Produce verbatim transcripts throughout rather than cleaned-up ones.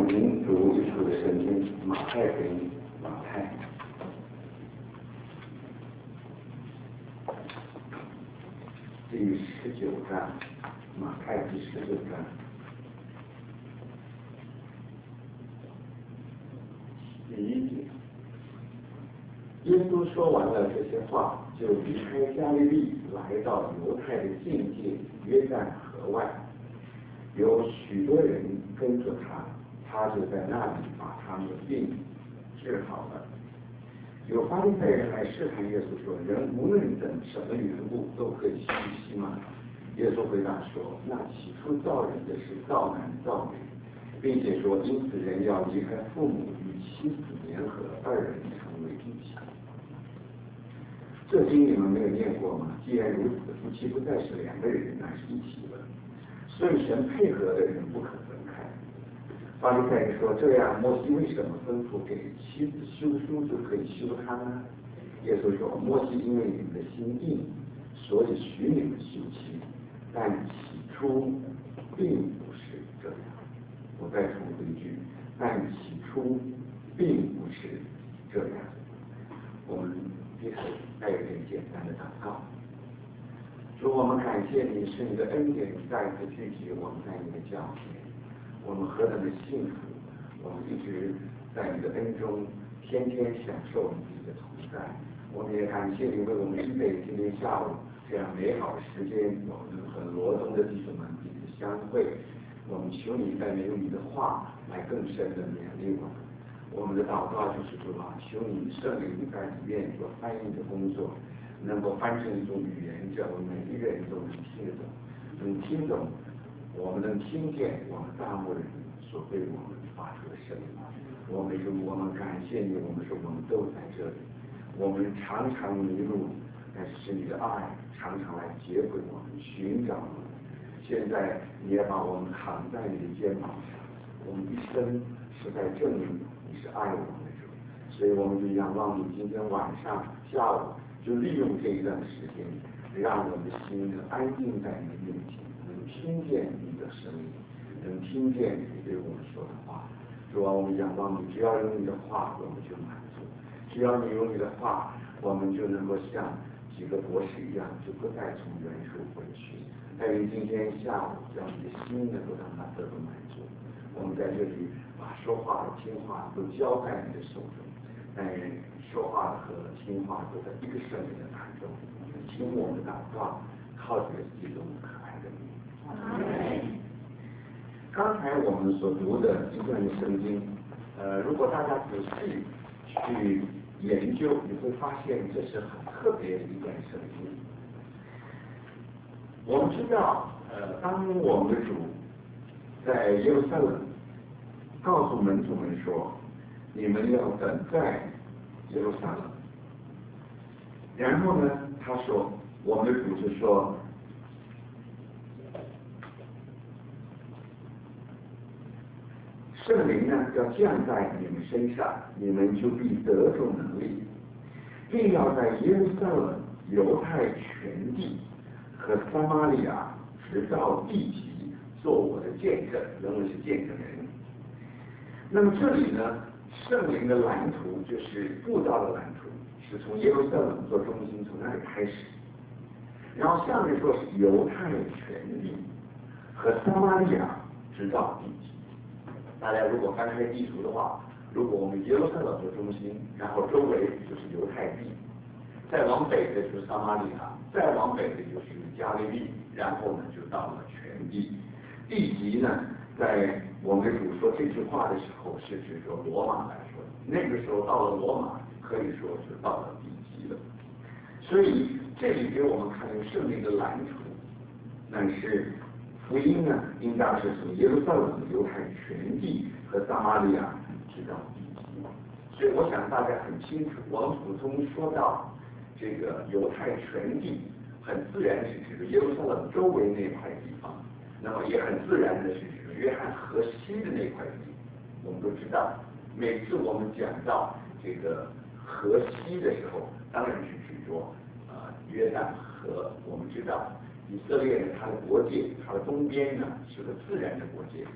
们读一处的圣经，马太福音，马太第十九章，马太第十九章。第一节，耶稣说完了这些话，就离开加利利，来到犹太的境界约旦河外，有许多人跟着他，他就在那里把他们的病治好了。有法利赛人来试探耶稣说：“人无论等什么缘故，都可以休息吗？”耶稣回答说：“那起初造人的是造男造女，并且说，因此人要离开父母，与妻子联合，二人成为一体。”这经你们没有念过吗？既然如此，夫妻不再是两个人，乃是一体了。所以神配合的人不可分开。法利赛人说：“这样，摩西为什么吩咐给妻子休书就可以休她呢？”耶稣说：“摩西因为你们的心硬，所以许你们休妻，但起初并不是这样。”我再重复一句：但起初并不是这样。我们彼此带有点简单的祷告。主，我们感谢你，是你的恩典再次聚集我们在你的教会，我们何等的幸福！我们一直在你的恩中，天天享受你的同在。我们也感谢你为我们预备今天下午这样美好的时间，我们和罗东的弟兄们彼此相会。我们求你再用你的话来更深的勉励我们。我们的祷告就是主啊，求你圣灵在里面做翻译的工作，能够翻成一种语言，叫我们每一个人都能听得懂，能听懂，我们能听见我们大牧人所对我们发出的声音。我们说，我们感谢你，我们说我们都在这里。我们常常迷路，但是你的爱常常来接轨我们，寻找我们。现在你也把我们扛在你的肩膀上，我们一生是在证明你是爱我们的主，所以我们就仰望你今天晚上下午就利用这一段时间，让我们的心能安静在你的面前，能听见你的声音，能听见你对我们说的话。主啊，我们仰望你，只要有你的话，我们就满足；只要你有你的话，我们就能够像几个博士一样，就不再从原处回去。但愿今天下午，让你的心能够让它得到满足。我们在这里把说话和听话都交在你的手中，但愿说话和听话都在一个圣灵的感中，听我们的祷告，靠着基督可爱的名。刚才我们所读的一段圣经，呃，如果大家仔细去研究，你会发现这是很特别的一段圣经。我们知道，呃，当我们的主在耶路撒冷告诉门徒们说：“你们要等在耶路撒冷。”然后呢，他说，我们的主就说：“圣灵呢要降在你们身上，你们就必得着能力，并要在耶路撒冷、犹太全地和撒玛利亚直到地极做我的见证。”人们是见证人。那么这里呢，圣灵的蓝图就是布道的蓝图，是从耶路撒冷做中心，从那里开始。然后下面说是犹太全地和撒玛利亚直到地极。大家如果翻开地图的话，如果我们耶路撒冷做中心，然后周围就是犹太地，再往北的就是撒玛利亚，再往北的就是加利利，然后呢就到了全地。地极呢，在我们主说这句话的时候，是指着罗马来说，那个时候到了罗马，可以说是到了地极了。所以这里给我们看见圣灵的蓝图，但是福音呢，应当是从耶路撒冷、犹太全地和撒玛利亚直到地极。所以我想大家很清楚，我们普通说到这个犹太全地，很自然是指着耶路撒冷周围那块地方，那么也很自然的是指着约翰河西的那块地。我们都知道，每次我们讲到这个河西的时候，当然是指着呃约旦河。我们知道以色列呢，它的国界，它的东边呢是个自然的国界，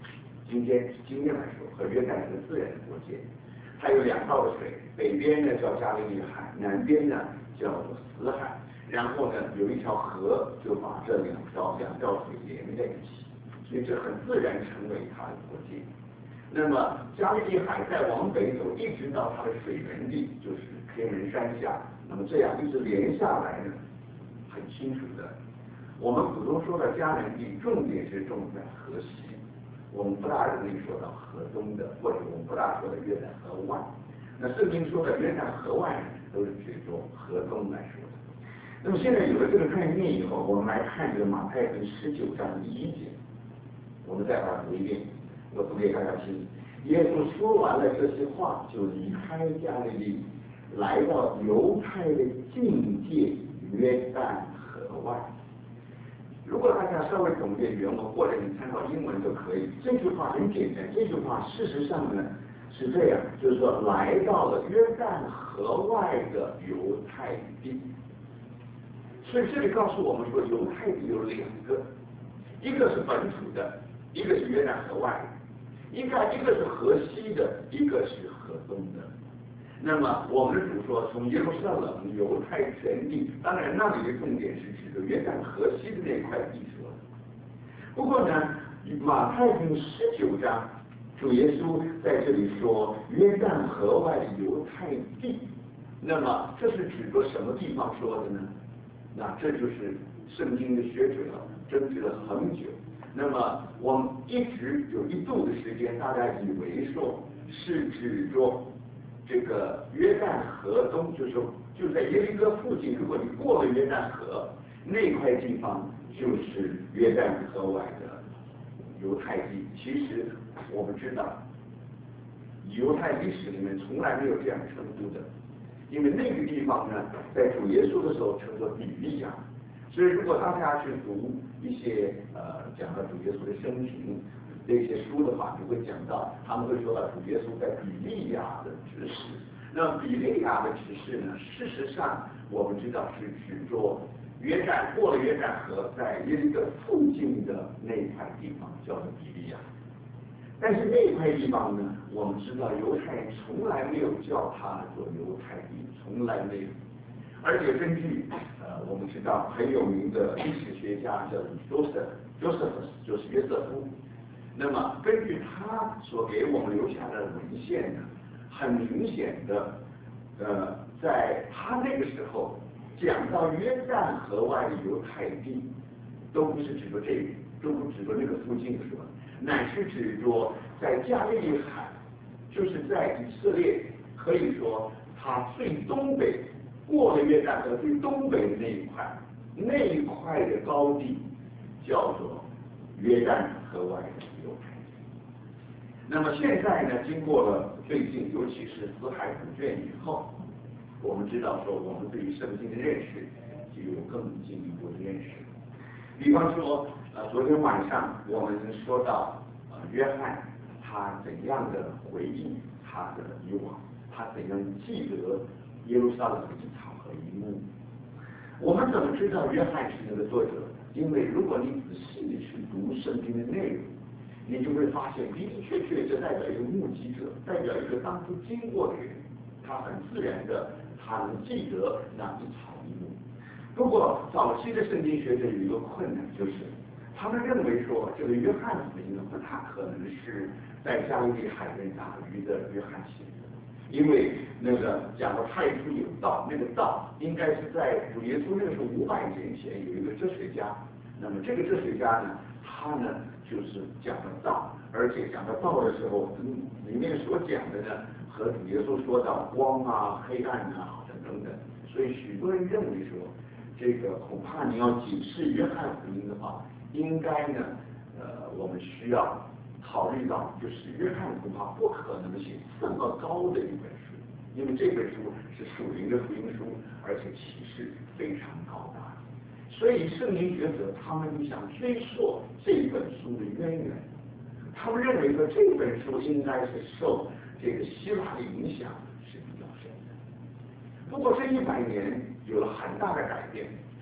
今天今天来说，和约旦是自然的国界。它有两道的水，北边呢叫加利利海，南边呢叫做死海。然后呢，有一条河就把这两条两条水连在一起，所以这很自然成为它的国界。那么加利利海再往北走，一直到它的水源地，就是天门山下。那么这样一直连下来呢，很清楚的。我们普通说的迦南地，重点是重在河西，我们不大容易说到河东的，或者我们不大说的约旦河外。那圣经说的约旦河外呢，都是指着河东来说的。那么现在有了这个概念以后，我们来看这个马太福音十九章第一节，我们再把它读一遍，我读给大家听。耶稣说完了这些话，就离开加利利，来到犹太的境界约旦河外。如果大家稍微懂点原文，或者你参考英文就可以。这句话很简单，这句话事实上呢是这样，就是说来到了约旦河外的犹太地。所以这里告诉我们说，犹太地有两个，一个是本土的，一个是约旦河外的，一个一个是河西的，一个是河东的。那么我们的主说，从耶路撒冷犹太全地，当然那里的重点是指着约旦河西的那块地说的。不过呢，马太福音十九章，主耶稣在这里说约旦河外的犹太地，那么这是指着什么地方说的呢？那这就是圣经的学者争执了很久。那么我们一直有一度的时间，大家以为说是指着这个约旦河东，就是就在耶利哥附近，如果你过了约旦河，那块地方就是约旦河外的犹太地。其实我们知道，犹太历史里面从来没有这样称呼的。因为那个地方呢，在主耶稣的时候称作比利亚，所以如果大家去读一些呃讲到主耶稣的生平这些书的话，就会讲到他们会说到主耶稣在比利亚的指示。那比利亚的指示呢，事实上我们知道是指着约旦过了约旦河，在耶利哥附近的那块地方叫做比利亚。但是那块地方呢，我们知道犹太人从来没有叫它做犹太地，从来没有。而且根据呃我们知道很有名的历史学家叫 Joseph Josephus， 就是约瑟夫。那么根据他所给我们留下的文献呢，很明显的，呃，在他那个时候讲到约旦河外的犹太地，都不是指着这个，都不指着那个附近是吧？乃是指着在加利利海，就是在以色列可以说它最东北，过了约旦河最东北的那一块，那一块的高地叫做约旦河外的犹太地。那么现在呢，经过了最近，尤其是死海古卷以后，我们知道说我们对于圣经的认识就有更进一步的认识。比方说，呃，昨天晚上我们说到，呃，约翰他怎样的回忆他的以往，他怎样记得耶路撒冷的一草和一木。我们怎么知道约翰是那个作者？因为如果你仔细的去读圣经的内容，你就会发现的的确确这代表一个目击者，代表一个当初经过的人，他很自然的他能记得那一草一木。不过早期的圣经学者有一个困难，就是他们认为说这个约翰福音不大可能是在加利利海边打鱼的约翰写的，因为那个讲到太初有道，那个道应该是在主耶稣那个时候五百年前有一个哲学家，那么这个哲学家呢，他呢就是讲到道，而且讲到道的时候，里面所讲的呢和主耶稣说到光啊、黑暗啊等等等，所以许多人认为说。这个恐怕你要解释约翰福音的话，应该呢，呃，我们需要考虑到，就是约翰恐怕不可能写这么高的一本书，因为这本书是属灵的福音书，而且启示非常高大。所以圣经学者他们就想追溯这本书的渊源，他们认为说这本书应该是受这个希腊的影响是比较深的。不过这一百年有了很大的改变，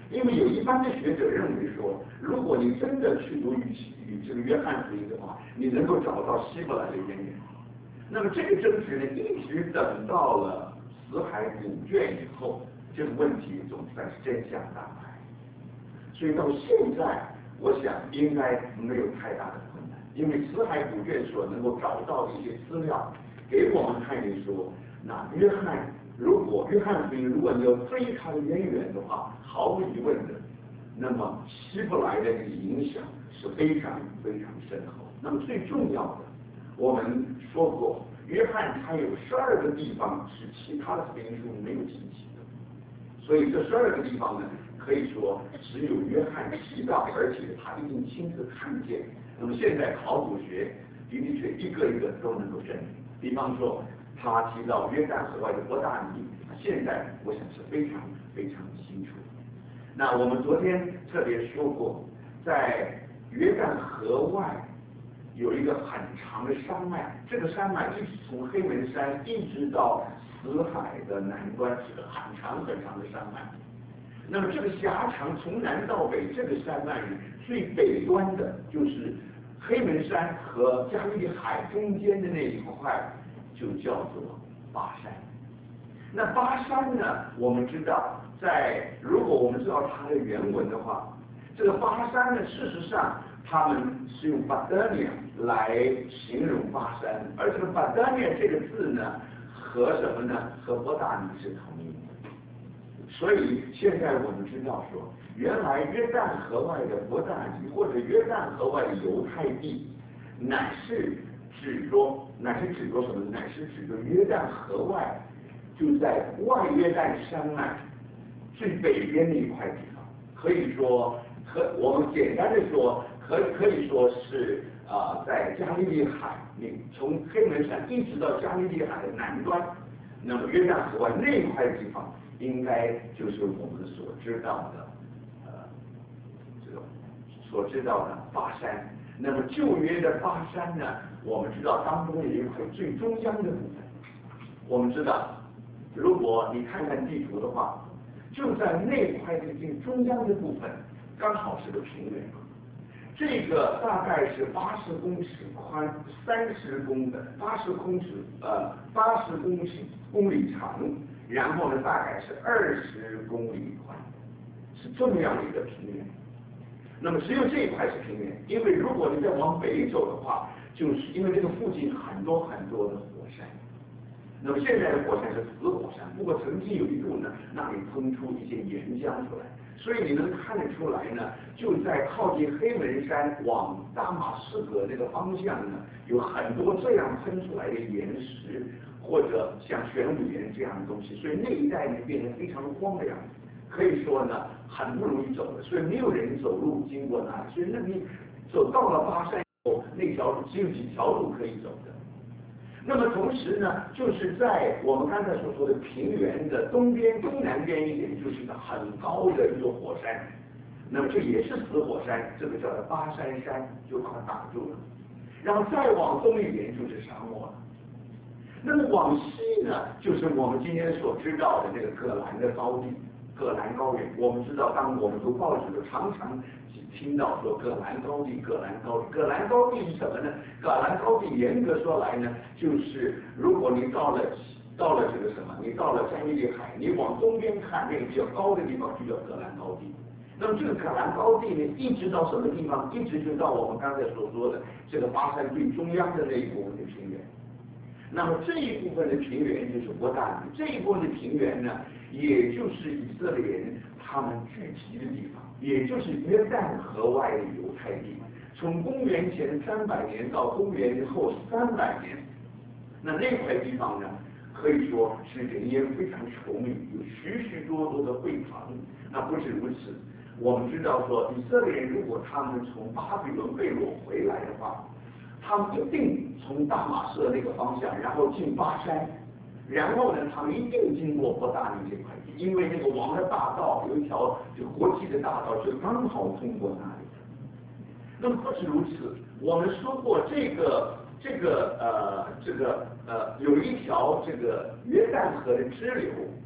因为有一般的学者认为说，如果你真的去读与与这个约翰福音的话，你能够找到希伯来的渊源。那么这个争执呢，一直等到了死海古卷以后，这个问题总算是真相大白。所以到现在，我想应该没有太大的困难，因为死海古卷所能够找到的一些资料，给我们看见说，那约翰如果约翰福音如果你要追它的渊源的话，毫无疑问的，那么希伯来的这个影响是非常非常深厚。那么最重要的，我们说过，约翰他有十二个地方是其他的福音书没有提及的，所以这十二个地方呢，可以说只有约翰提到，而且他一定亲自看见。那么现在考古学的的确一个一个都能够证明。比方说，他提到约旦河外的伯大尼，现在我想是非常非常清楚。那我们昨天特别说过，在约旦河外有一个很长的山脉，这个山脉一直从黑门山一直到死海的南端，是个很长很长的山脉。那么这个狭长从南到北，这个山脉最北端的就是黑门山和加利利海中间的那一块，就叫做巴山。那巴山呢，我们知道，在如果我们知道它的原文的话，这个巴山呢，事实上他们是用巴德涅来形容巴山，而这个巴德涅这个字呢，和什么呢？和伯大尼是同音的。所以现在我们知道说，原来约旦河外的伯大尼或者约旦河外的犹太地，乃是指着乃是指着什么？乃是指着约旦河外，就在外约旦山脉最北边那一块地方。可以说，可我们简单的说，可可以说是啊、呃，在加利利海，你从黑门山一直到加利利海的南端，那么约旦河外那一块地方，应该就是我们所知道的，呃，这个所知道的巴山。那么旧约的巴山呢，我们知道当中有一块最中央的部分。我们知道，如果你看看地图的话，就在那块的最中央的部分，刚好是个平原。这个大概是八十公尺宽，三十公的八十公尺呃八十公尺公里长，然后呢大概是二十公里宽，是这么样的一个平原。那么只有这一块是平原，因为如果你再往北走的话，就是因为这个附近很多很多的火山。那么现在的火山是死火山，不过曾经有一度呢，那里喷出一些岩浆出来，所以你能看得出来呢，就在靠近黑门山往大马士革那个方向呢，有很多这样喷出来的岩石，或者像玄武岩这样的东西，所以那一带呢变得非常荒凉，可以说呢很不容易走的，所以没有人走路经过那里，所以那你走到了巴山以后，那条路只有几条路可以走的。那么同时呢，就是在我们刚才所说的平原的东边、东南边一点，就是一个很高的一座火山。那么这也是死火山，这个叫做巴山山，就把它挡住了。然后再往东一点就是沙漠了。那么往西呢，就是我们今天所知道的这个葛兰的高地，葛兰高原。我们知道，当我们读报纸的常常听到说葛兰高地，葛兰高地，葛兰高地是什么呢？葛兰高地严格说来呢，就是如果你到了到了这个什么，你到了加利利海，你往东边看那个比较高的地方就叫葛兰高地。那么这个葛兰高地呢，一直到什么地方？一直就到我们刚才所说的这个巴山最中央的那一部分的平原。那么这一部分的平原就是伯大尼，这一部分的平原呢，也就是以色列人他们聚集的地方，也就是约旦河外的犹太地。从公元前三百年到公元后三百年，那那块地方呢，可以说是人烟非常稠密，有许许多多的会堂。那不止如此，我们知道说，以色列人如果他们从巴比伦被掳回来的话，他们一定从大马士那个方向，然后进巴山，然后呢，他们一定经过伯大尼这块地，因为那个王的大道有一条就国际的大道，就刚好通过那里。那么不止如此，我们说过这个这个呃这个呃有一条这个约旦河的支流，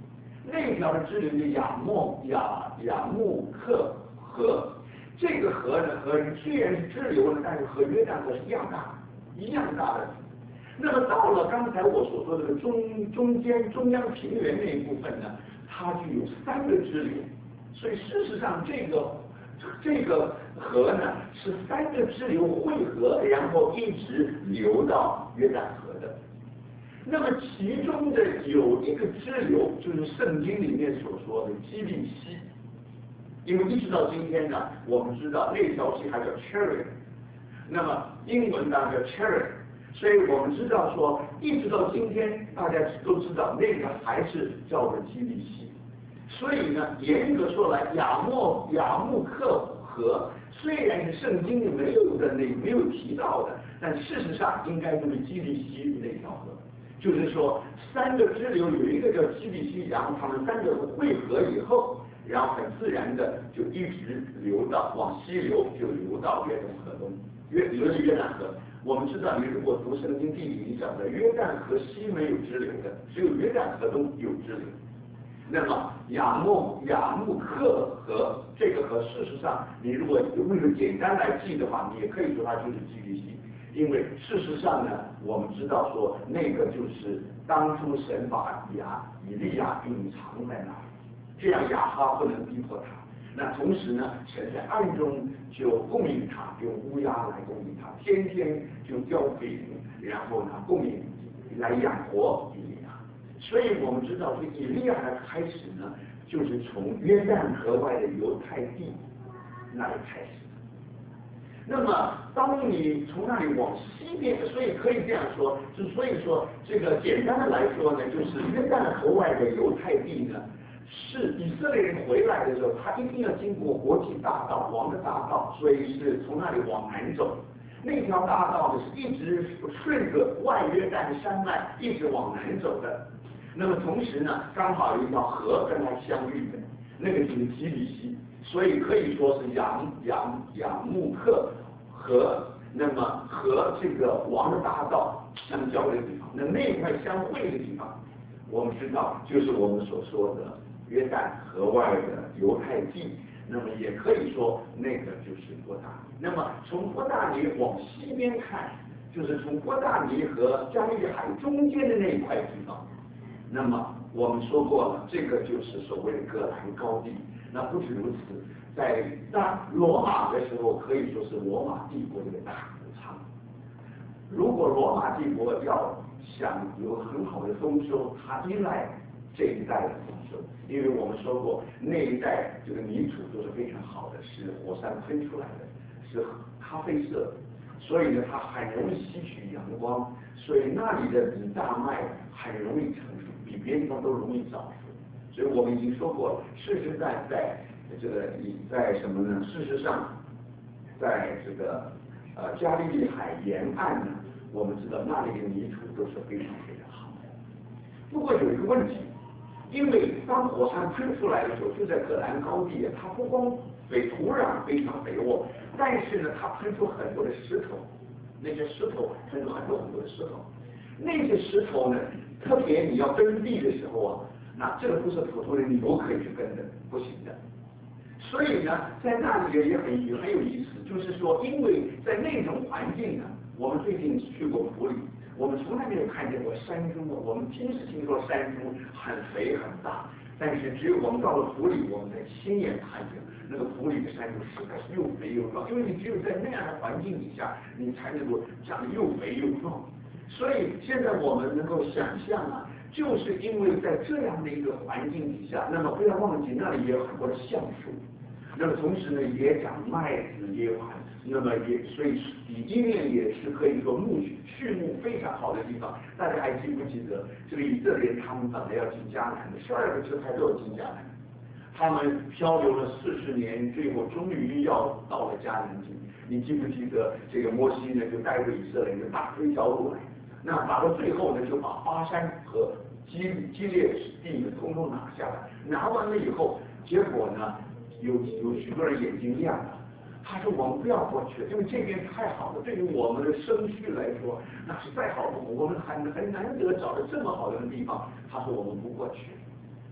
那条的支流的雅莫雅雅木克河，这个河呢和虽然是支流呢，但是和约旦河是一样大，一样大的。那么到了刚才我所说的中中间中央平原那一部分呢，它就有三个支流，所以事实上这个这个河呢是三个支流汇合，然后一直流到约旦河的。那么其中的有一个支流，就是圣经里面所说的基利溪，因为一直到今天呢，我们知道那条溪还叫 Cherry， 那么英文当然叫 Cherry， 所以我们知道说，一直到今天，大家都知道那个还是叫做基利溪。所以呢，严格说来，雅莫雅木克河虽然是圣经里没有的那没有提到的，但事实上应该就是基利溪那条河。就是说，三个支流有一个叫基利溪，然后它们三个汇合以后，然后很自然的就一直流到往西流，就流到约旦河中，约流到约旦河。我们知道，你如果读圣经地理，你晓得约旦河西没有支流的，只有约旦河东有支流。那么雅木雅木克河这个河，事实上，你如果为了简单来记的话，你也可以说它就是基利溪。因为事实上呢，我们知道说那个就是当初神把亚以利亚隐藏在那里，这样亚哈不能逼迫他。那同时呢，神在暗中就供应他，用乌鸦来供应他，天天就叼饼，然后呢供应来养活以利亚。所以我们知道这以利亚的开始呢，就是从约旦河外的犹太地那里开始。那么，当你从那里往西边，所以可以这样说，就所以说这个简单的来说呢，就是约旦河外的犹太地呢，是以色列人回来的时候，他一定要经过国际大道、王的大道，所以是从那里往南走。那条大道呢是一直顺着外约旦山脉一直往南走的。那么同时呢，刚好有一条河跟它相遇的，那个就是基利溪。所以可以说是雅雅雅木克和那么和这个王的大道相交的地方，那那一块相会的地方，我们知道就是我们所说的约旦河外的犹太地，那么也可以说那个就是伯大尼。那么从伯大尼往西边看，就是从伯大尼和加利利海中间的那一块地方。那么我们说过了，这个就是所谓的戈兰高地。那不止如此，在大罗马的时候，可以说是罗马帝国的一个大谷仓。如果罗马帝国要想有很好的丰收，它依赖这一带的丰收，因为我们说过，那一带这个泥土都是非常好的，是火山喷出来的，是咖啡色的，所以呢，它很容易吸取阳光，所以那里的米大麦很容易成熟，比别的地方都容易早熟。所以我们已经说过了，事实在在这个在什么呢？事实上，在这个呃加利利海沿岸呢，我们知道那里的泥土都是非常非常好的。不过有一个问题，因为当火山喷出来的时候，就在戈兰高地，它不光肥土壤非常肥沃，但是呢，它喷出很多的石头，那些石头喷出很多很多的石头，那些石头呢，特别你要耕地的时候啊。那这个不是普通的牛可以去跟的，不行的。所以呢，在那里也很也很有意思，就是说，因为在那种环境呢，我们最近去过普里，我们从来没有看见过山猪，我们听是听说山猪很肥很大，但是只有我们到了普里，我们才亲眼看见那个普里的山猪实在是又肥又壮，因为你只有在那样的环境底下，你才能够长得又肥又壮。所以现在我们能够想象啊。就是因为在这样的一个环境底下，那么不要忘记那里也有很多的橡树，那么同时呢也长麦子也有很，那么也所以底地面也是可以说牧畜牧非常好的地方。大家还记不记得这个以色列他们本来要进迦南的，十二个支派都要进迦南，他们漂流了四十年，最后终于要到了迦南地。你记不记得这个摩西呢就带着以色列人打出一条路来？那打到最后呢，就把巴山和基基列地呢统统拿下来。拿完了以后，结果呢，有有许多人眼睛亮了。他说：“我们不要过去，因为这边太好了，对于我们的生畜来说，那是再好不过。我们很很难得找到这么好的地方。”他说：“我们不过去。”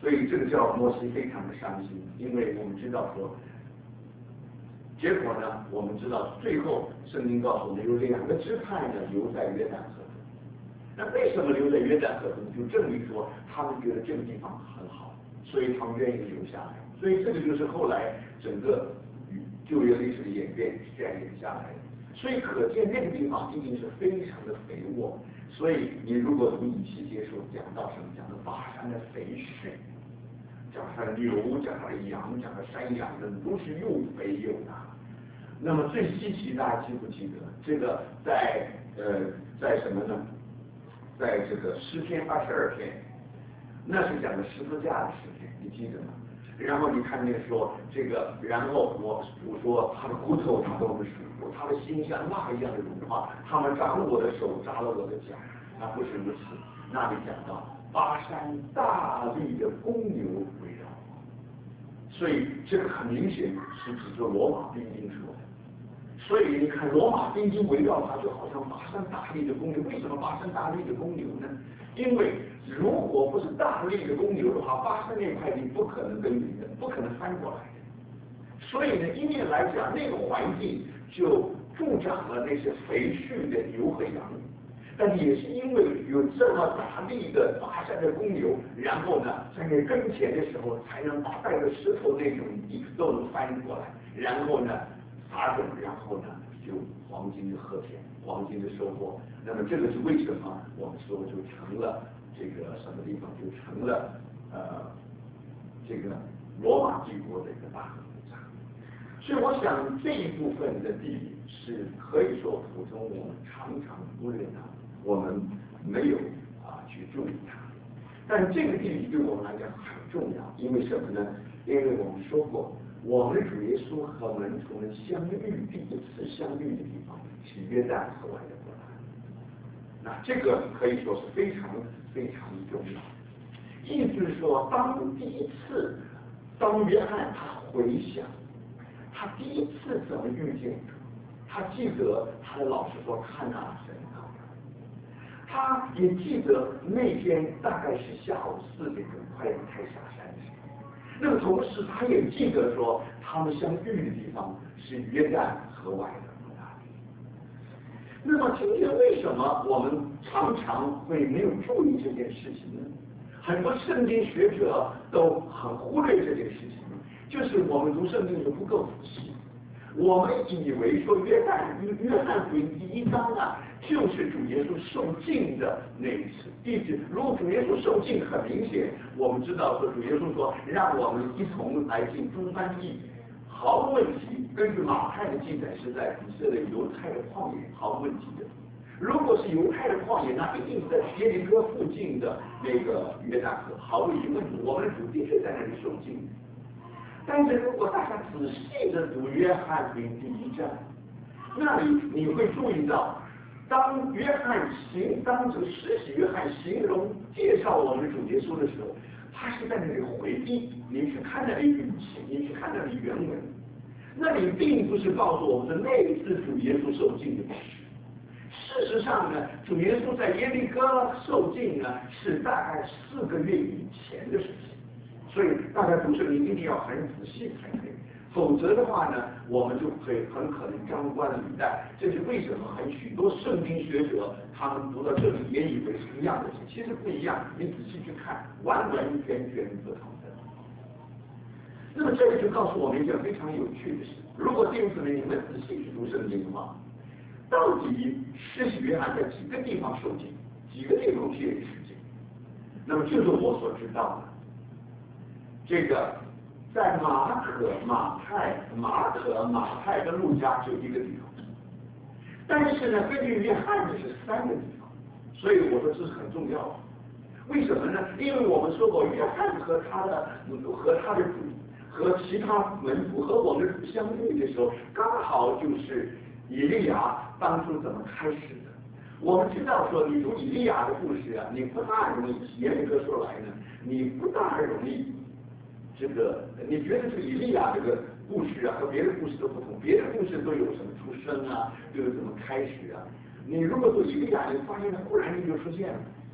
所以这个叫摩西非常的伤心，因为我们知道说，结果呢，我们知道最后圣经告诉我们有两个支派呢留在约旦河中。那为什么留在约旦河中？就证明说他们觉得这个地方很好，所以他们愿意留下来。所以这个就是后来整个旧约历史的演变是这样演下来的。所以可见那个地方一定是非常的肥沃。所以你如果从以西结书讲到什么，讲到巴山的肥畜，讲它的牛，讲它的羊，讲它山羊的都是又肥又大。那么最稀奇，大家记不记得这个在呃在什么呢？在这个诗篇二十二篇，那是讲的十字架的诗篇，你记得吗？然后你看那说这个，然后我我说他的骨头他都是属骨，他的心像蜡一样的融化，他们扎了我的手，扎了我的脚，那不是如此。那里讲到巴山大力的公牛围绕我，所以这个很明显是指着罗马兵丁说的。所以你看罗马兵丁围绕他，就好像巴山大力的公牛。为什么巴山大力的公牛呢？因为如果不是大力的公牛的话，巴山那块地不可能耕耘的，不可能翻过来的。所以呢，一面来讲，那个环境就助长了那些肥畜的牛和羊，但也是因为有这么大力的巴山的公牛，然后呢，在那耕田的时候，才能把带着石头那种地都能翻过来，然后呢，撒种，然后呢，就黄金的禾田，黄金的收获。那么这个是为什么我们说就成了这个什么地方就成了呃这个罗马帝国的一个大核战。所以我想这一部分的地理是可以说普通我们常常忽略它，我们没有啊去注意它。但这个地理对我们来讲很重要，因为什么呢？因为我们说过，我们主耶稣和门徒们相遇第一次相遇的地方是约旦河外的伯大尼。那这个可以说是非常非常重要。意思是说，当第一次，当约翰他回想，他第一次怎么遇见主，他记得他的老师说看那神啊，他也记得那天大概是下午四点钟，快要开下山的时候。那么同时，他也记得说他们相遇的地方是约旦河外的伯大尼。那么今天为什么我们常常会没有注意这件事情呢？很多圣经学者都很忽略这件事情，就是我们读圣经是不够仔细。我们以为说约翰约翰福音第一章啊，就是主耶稣受浸的那一次。第一，如果主耶稣受浸很明显，我们知道说主耶稣说让我们一同来进诸般义，毫无问题。根据马太的记载是在以色列犹太的旷野，毫无问题的。如果是犹太的旷野，那一定是在耶利哥附近的那个约旦河，毫无疑问，我们主的确在那里受浸。但是如果大家仔细的读约翰福音第一章，那里你会注意到，当约翰形当这个施洗约翰形容介绍我们主耶稣的时候，他是在那里回忆。你去看那里语气，你去看那里原文，那里并不是告诉我们的那一次主耶稣受浸的故事。事实上呢，主耶稣在耶利哥受浸呢，是大概四个月以前的事情。所以大家读圣经一定要很仔细才可以，否则的话呢，我们就会很可能张冠李戴。这是为什么很许多圣经学者他们读到这里也以为是一样的，其实不一样。你仔细去看，完完全全不同的。那么这个就告诉我们一件非常有趣的事：如果弟兄姊妹你们仔细去读圣经的话，到底施洗约翰在几个地方受浸，几个地方去施浸？那么就是我所知道的。这个在马可、马太、马可、马太跟路加只有一个地方，但是呢，根据约翰的是三个地方，所以我说这是很重要的。为什么呢？因为我们说过，约翰和他的和他的主和其他门徒和我们相遇的时候，刚好就是以利亚当初怎么开始的。我们知道说，你读以利亚的故事啊，你不大容易，严格说来呢，你不大容易。这个你觉得这个以利亚这个故事啊和别的故事都不同，别的故事都有什么出生啊，都有怎么开始啊。你如果读以利亚，你发现它忽然间就出现了，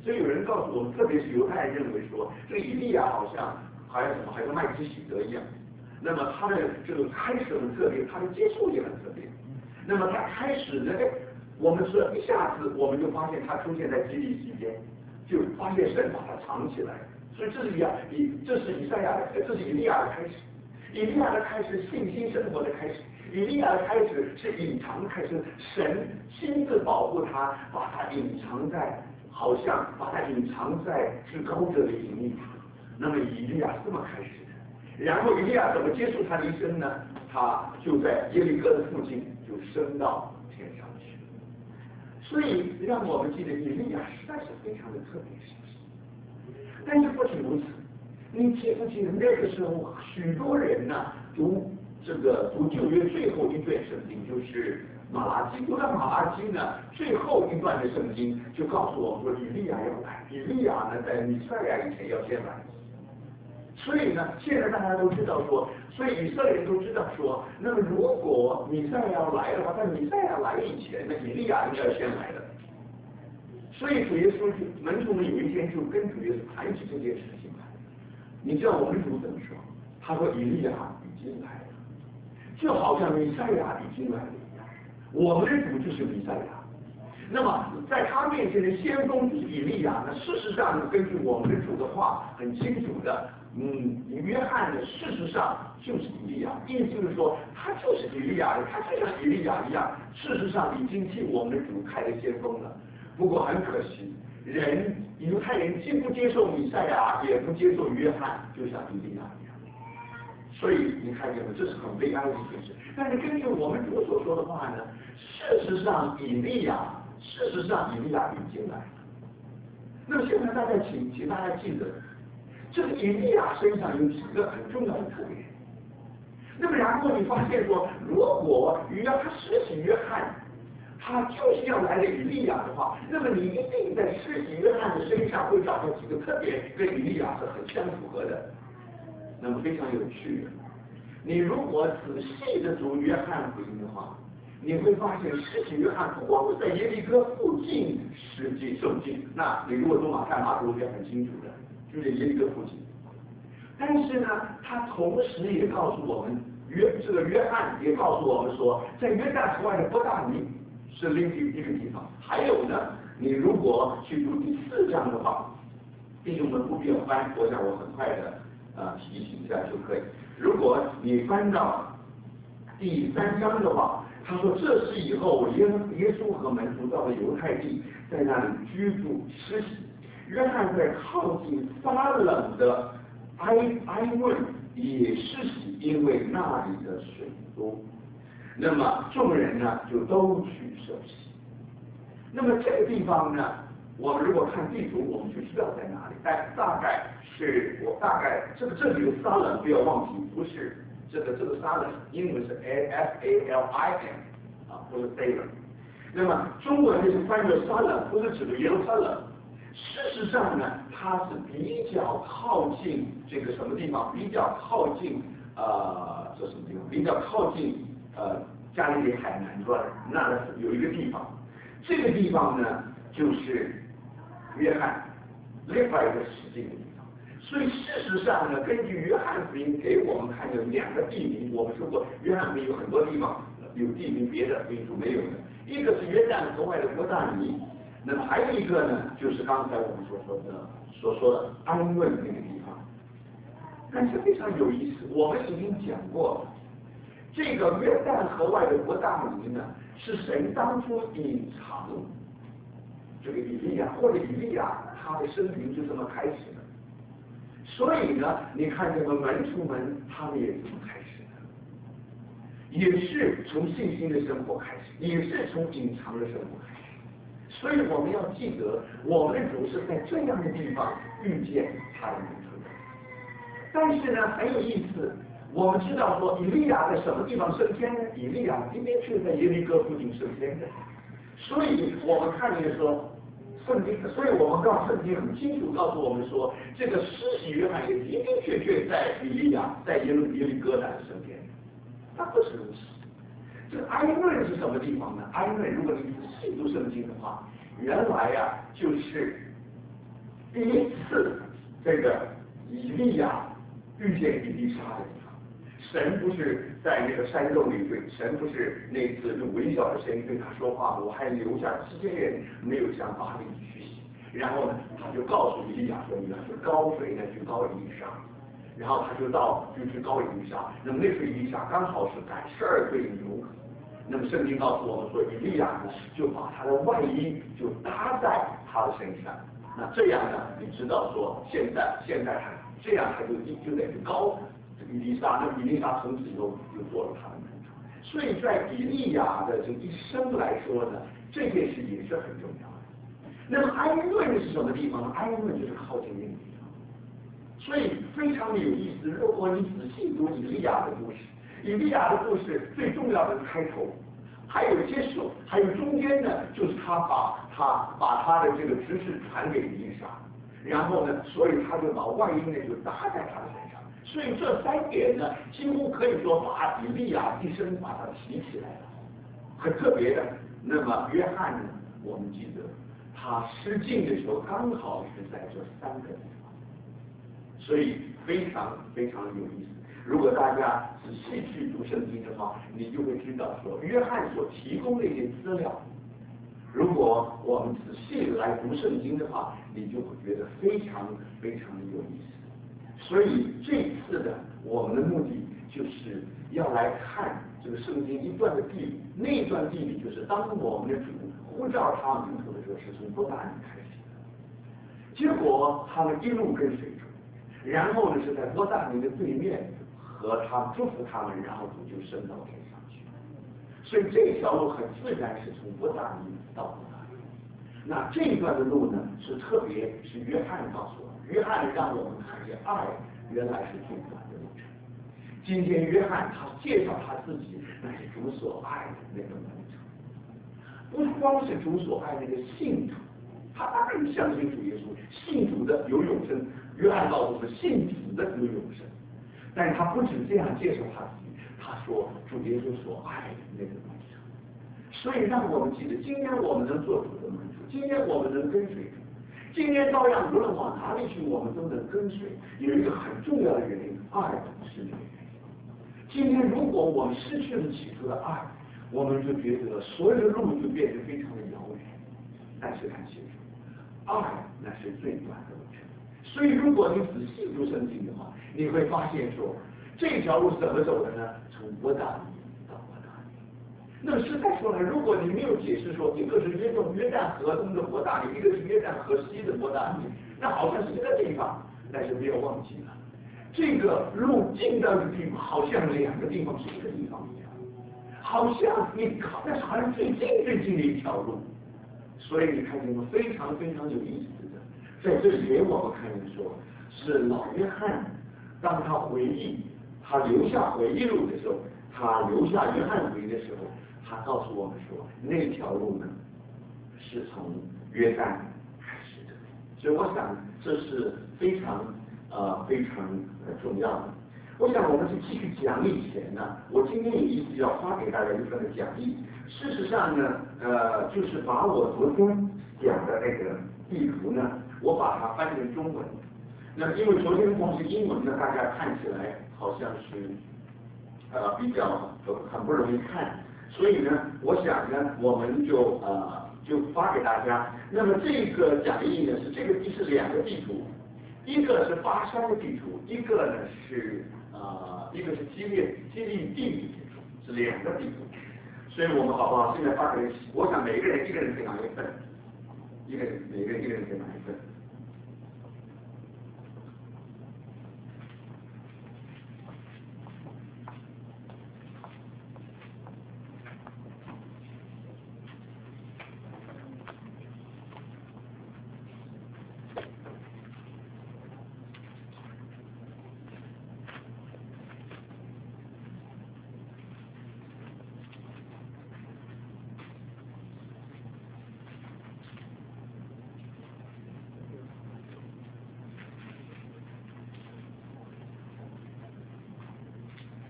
所以有人告诉我们，特别是犹太人认为说，这个以利亚好像好像什么，好像麦基洗德一样。那么他的这个开始很特别，他的结束也很特别。那么他开始呢，哎，我们是一下子我们就发现他出现在基利期间，就发现神把他藏起来。所以这是以亚以这是以赛亚的，这是以利亚的开始。以利亚的开始，信心生活的开始。以利亚的开始是隐藏的开始，神亲自保护他，把他隐藏在，好像把他隐藏在至高者的隐秘处。那么以利亚是这么开始的。然后以利亚怎么结束他的一生呢？他就在耶利哥的附近就升到天上去。所以让我们记得以利亚实在是非常的特别事情。但是不仅如此，你记不记得那个时候许多人呢读这个读旧约最后一段圣经，就是马拉基。读到马拉基呢最后一段的圣经就告诉我们说，以利亚要来，以利亚呢在弥赛亚以前要先来。所以呢，现在大家都知道说，所以以色列人都知道说，那么如果弥赛亚要来的话，在弥赛亚来以前呢，以利亚应该要先来的。所以主耶稣就门徒们有一天就跟主耶稣谈起这件事情来。你知道我们主怎么说？他说以利亚已经来了，就好像弥赛亚已经来了一样。我们的主就是弥赛亚。那么在他面前的先锋就是以利亚呢，事实上根据我们的主的话很清楚的。嗯，约翰呢，事实上就是以利亚，意思就是说，他就是以利亚，他就像以利亚一样，事实上已经替我们的主开了先锋了。不过很可惜，人犹太人既不接受弥赛亚，也不接受约翰，就像以利亚一样。所以你看见没？这是很悲哀的一件事。但是根据我们主所说的话呢，事实上以利亚，事实上以利亚已经来了。那么现在大家请，请大家记得。这个以利亚身上有几个很重要的特点。那么然后你发现说，如果约他施洗约翰，他就是要来的以利亚的话，那么你一定在施洗约翰的身上会找到几个特点跟以利亚是很相符合的。那么非常有趣。你如果仔细的读约翰福音的话，你会发现施洗约翰不光是在耶利哥附近实际受浸，那你如果读马太、马可就很清楚的。就在耶利哥附近，但是呢，他同时也告诉我们，约这个约翰也告诉我们说，在约旦河外的伯大尼是另一一个地方。还有呢，你如果去读第四章的话，弟兄们不必要翻，我想我很快的呃提醒一下就可以。如果你翻到第三章的话，他说这是以后耶耶稣和门徒到了犹太地，在那里居住施洗。约翰在靠近撒冷的埃埃问也施洗，因为那里的水多。那么众人呢就都去受洗。那么这个地方呢，我们如果看地图，我们就知道在哪里。但大概是我大概这个这里的撒冷不要忘记，不是这个这个撒冷，英文是 S A L I M 啊，不是 Salem。那么中文就是翻译的撒冷，不是指的耶路撒冷。事实上呢，它是比较靠近这个什么地方？比较靠近呃，这什么地方？比较靠近呃加利利海南端，那有一个地方，这个地方呢就是约翰另外一个实际的地方。所以事实上呢，根据约翰福音给我们看有两个地名，我们说过约翰福音有很多地方有地名，别的福音书没有的，一个是约旦河外的伯大尼。那么还有一个呢，就是刚才我们所说的所说的安问那个地方。但是非常有意思，我们已经讲过，这个约旦河外的伯大尼呢，是神当初隐藏这个以利亚，或者以利亚他的生平就这么开始的。所以呢，你看这个门徒们，他们也这么开始的，也是从信心的生活开始，也是从隐藏的生活开始。所以我们要记得，我们的主是在这样的地方遇见他的门徒的。但是呢，很有意思，我们知道说，以利亚在什么地方升天呢？以利亚的确是在耶利哥附近升天的。所以我们看见说，圣经，所以我们告圣经很清楚告诉我们说，这个施洗约翰也的的确确在以利亚在耶路耶利哥那里升天。他不是如此。这个埃论是什么地方呢？埃论，如果你仔细读圣经的话，原来呀、啊、就是第一次这个以利亚遇见以利沙的地方，神不是在那个山洞里对神不是那次用微笑的声音对他说话，我还留下七千人没有向巴黎去洗。然后呢，他就告诉以利亚说：“你要去高谁呢？去高以利沙。”然后他就到就去高以利沙。那么那时候以利沙刚好是赶十二对牛。那么圣经告诉我们说，以利亚呢就把他的外衣就搭在他的身上。那这样呢，你知道说现在现在他这样他就就得去高以利沙。那么以利沙从此以后就做了他的门徒。所以在以利亚的这一生来说呢，这件事也是很重要的。那么埃论是什么地方呢？埃论就是靠近那个地方，所以非常的有意思。如果你仔细读以利亚的故事，以利亚的故事最重要的是开头，还有结束，还有中间呢，就是他把他把他的这个知识传给以利沙，然后呢，所以他就把外衣呢就搭在他的身上。所以这三点呢，几乎可以说把以利亚一生把他提起来了，很特别的。那么约翰呢，我们记得。他失禁的时候刚好是在这三个地方，所以非常非常有意思。如果大家仔细去读圣经的话，你就会知道说，约翰所提供的一些资料，如果我们仔细来读圣经的话，你就会觉得非常非常的有意思。所以这次的我们的目的就是要来看这个圣经一段的地理，那一段地理就是当我们的主呼召他们门徒的时候，是从伯大尼开始的。结果他们一路跟随主，然后呢是在伯大尼的对面和他们祝福他们，然后主就升到天上去。所以这条路很自然是从伯大尼到伯大尼。那这一段的路呢，是特别是约翰告诉我们，约翰让我们看见爱原来是最短的路程。今天约翰他介绍他自己，那是主所爱的那个门徒。不光是主所爱那个信徒，他当然相信主耶稣，信主的有永生。约翰告诉我们，信主的有永生。但是他不止这样介绍他自己，他说主耶稣所爱的那个门徒。所以让我们记得，今天我们能做主的门徒，今天我们能跟随主，今天照样无论往哪里去，我们都能跟随。有一个很重要的原因，爱是这个原因。今天如果我们失去了起初的爱，我们就觉得所有的路就变得非常的遥远。但是看清楚，爱那是最短的路程。所以如果你仔细读圣经的话，你会发现说，这条路怎么走的呢？从伯大尼到伯大尼。那么实在说来，如果你没有解释说一个是约东约旦河东的伯大尼，一个是约旦河西的伯大尼，那好像是一个地方，但是不要忘记了，这个路进到的地方好像两个地方是一个地方一样。好像你靠，那是好像最近最近的一条路，所以你看见吗？非常非常有意思的，在这里面我们看见说，是老约翰，当他回忆，他留下回忆录的时候，他留下约翰回忆的时候，他告诉我们说，那条路呢，是从约旦开始的。所以我想这是非常呃非常重要的。我想我们在继续讲以前呢，我今天有意思要发给大家一份的讲义。事实上呢，呃，就是把我昨天讲的那个地图呢，我把它翻成中文。那因为昨天光是英文呢，大家看起来好像是呃比较很不容易看，所以呢，我想呢，我们就呃就发给大家。那么这个讲义呢，是这个是两个地图。一个是巴山的地图，一个呢是呃，一个是基列基利地理地图，是两个地图。所以我们好不好？现在发给，我想每个人一个人可以拿一份，一个人每个人一个人可以拿一份。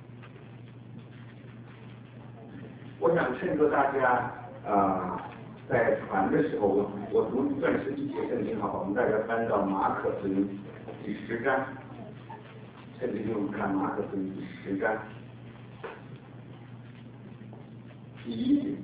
我想趁着大家呃在传的时候，我我读一段是一节圣经，好吧？我们大家翻到马可福音第十章，现在就看马可福音第十章第一节。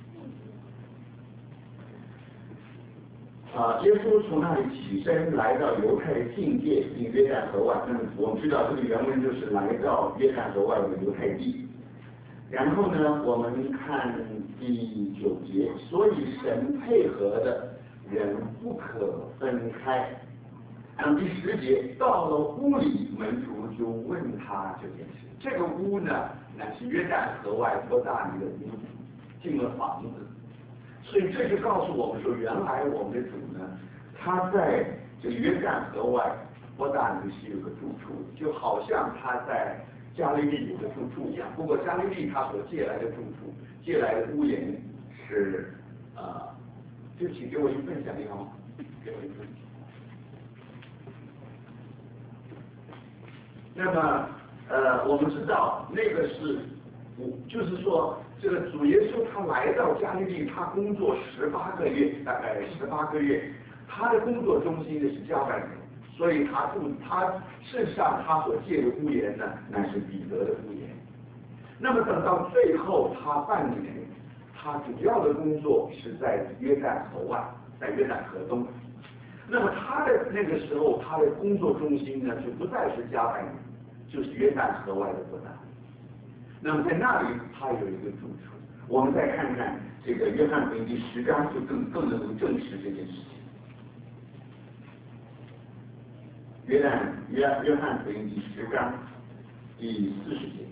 啊，耶稣从那里起身，来到犹太的境界，并约旦河外。那么我们知道这个原文就是来到约旦河外的犹太地。然后呢，我们看第九节，所以神配合的人不可分开。然后第十节，到了屋里，门徒就问他这件事。这个屋呢，乃是约旦河外伯大尼的屋子，进了房子。所以这就告诉我们说，原来我们的主呢，他在这个约旦河外伯大尼是有个住处，就好像他在加利利有个住处一样。不过加利利他所借来的住处，借来的屋檐是呃，就请给我一分享一下吗？给我一分。那么呃，我们知道那个是，就是说。这个主耶稣他来到加利利，他工作十八个月，大概十八个月，他的工作中心呢是加百农，所以他住他事实上他所借的屋檐呢，乃是彼得的屋檐。那么等到最后他半年，他主要的工作是在约旦河外，在约旦河东。那么他的那个时候，他的工作中心呢就不再是加百农，就是约旦河外的伯大尼。那么在那里，他有一个住处。我们再看看这个约翰福音第十章，就更更能够证实这件事情。约翰约约翰福音第十章第四十节，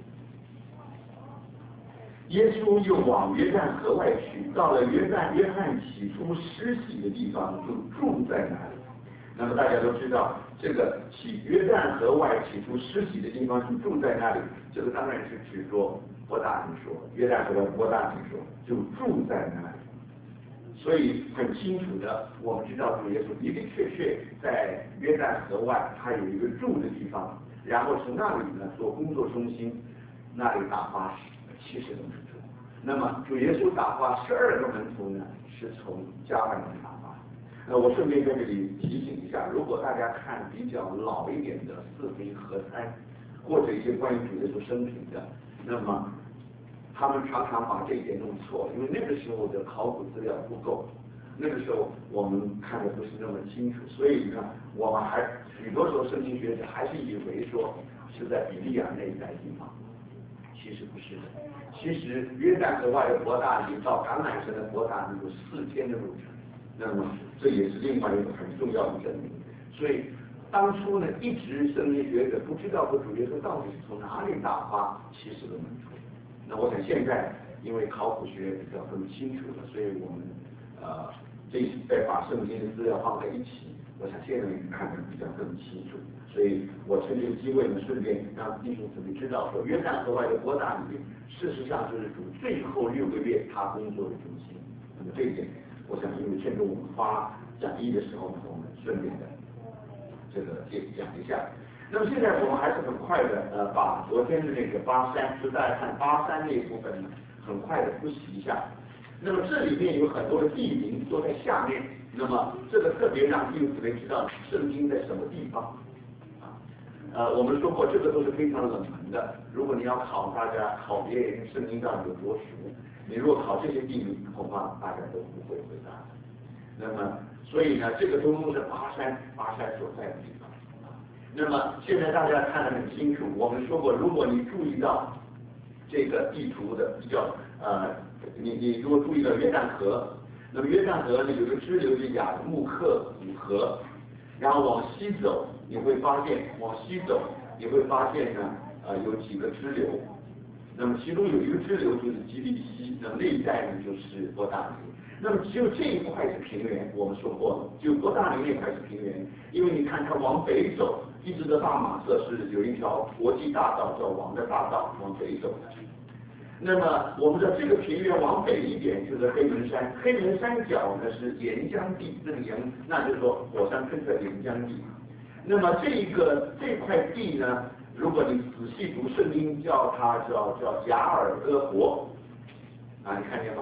耶稣又往约旦河外去，到了约旦约翰起初施洗的地方，就住在那里。那么大家都知道，这个起约旦河外起初施洗的地方就住在那里，这个当然是指说伯大尼说，约旦河外伯大尼说就住在那里。所以很清楚的，我们知道主耶稣的的确确在约旦河外，他有一个住的地方，然后从那里呢做工作中心，那里打发七十个门徒。那么主耶稣打发十二个门徒呢，是从加百农打发。那我顺便在这里提醒一下，如果大家看比较老一点的四福音合参，或者一些关于主耶稣生平的，那么他们常常把这一点弄错，因为那个时候的考古资料不够，那个时候我们看的不是那么清楚，所以呢，我们还许多时候圣经学者还是以为说是在比利亚那一带地方，其实不是的。其实约旦河外的伯大尼到橄榄山的伯大尼有四天的路程。那么这也是另外一个很重要的证明。所以当初呢，一直圣经学者不知道这主耶稣到底是从哪里打发七十个门徒。那我想现在因为考古学比较更清楚了，所以我们呃这再把圣经的资料放在一起，我想现在看得比较更清楚。所以我趁这个机会呢，顺便让弟兄姊妹知道说，约旦河外的伯大尼事实上就是主最后六个月他工作的中心。那么这一点，我想因为趁着我们发讲义的时候呢，我们顺便的这个讲一下。那么现在我们还是很快的呃，把昨天的那个八三，就大家看八三那一部分呢，很快的复习一下。那么这里面有很多的地名都在下面，那么这个特别让弟兄姊妹知道圣经在什么地方啊。呃，我们说过这个都是非常冷门的，如果你要考大家考别人圣经到底有多熟，你如果考这些地名，恐怕大家都不会回答。那么所以呢，这个都是巴山巴山所在的地方。那么现在大家看得很清楚，我们说过，如果你注意到这个地图的比较呃，你你如果注意到约旦河，那么约旦河呢有个支流是雅穆克姆河，然后往西走，你会发现往西走你会发现呢呃有几个支流，那么其中有一个支流就是基利溪，那么那一带呢就是伯大尼。那么只有这一块是平原，我们说过了，只有伯大尼那块是平原，因为你看它往北走，一直到大马色是有一条国际大道叫王的大道往北走的。那么我们知道这个平原往北一点就是黑门山，黑门山脚呢是岩浆地，那个岩那就是说火山喷出来的岩浆地。那么这一个这块地呢，如果你仔细读圣经，叫它叫叫雅尔戈伯啊，你看见吗？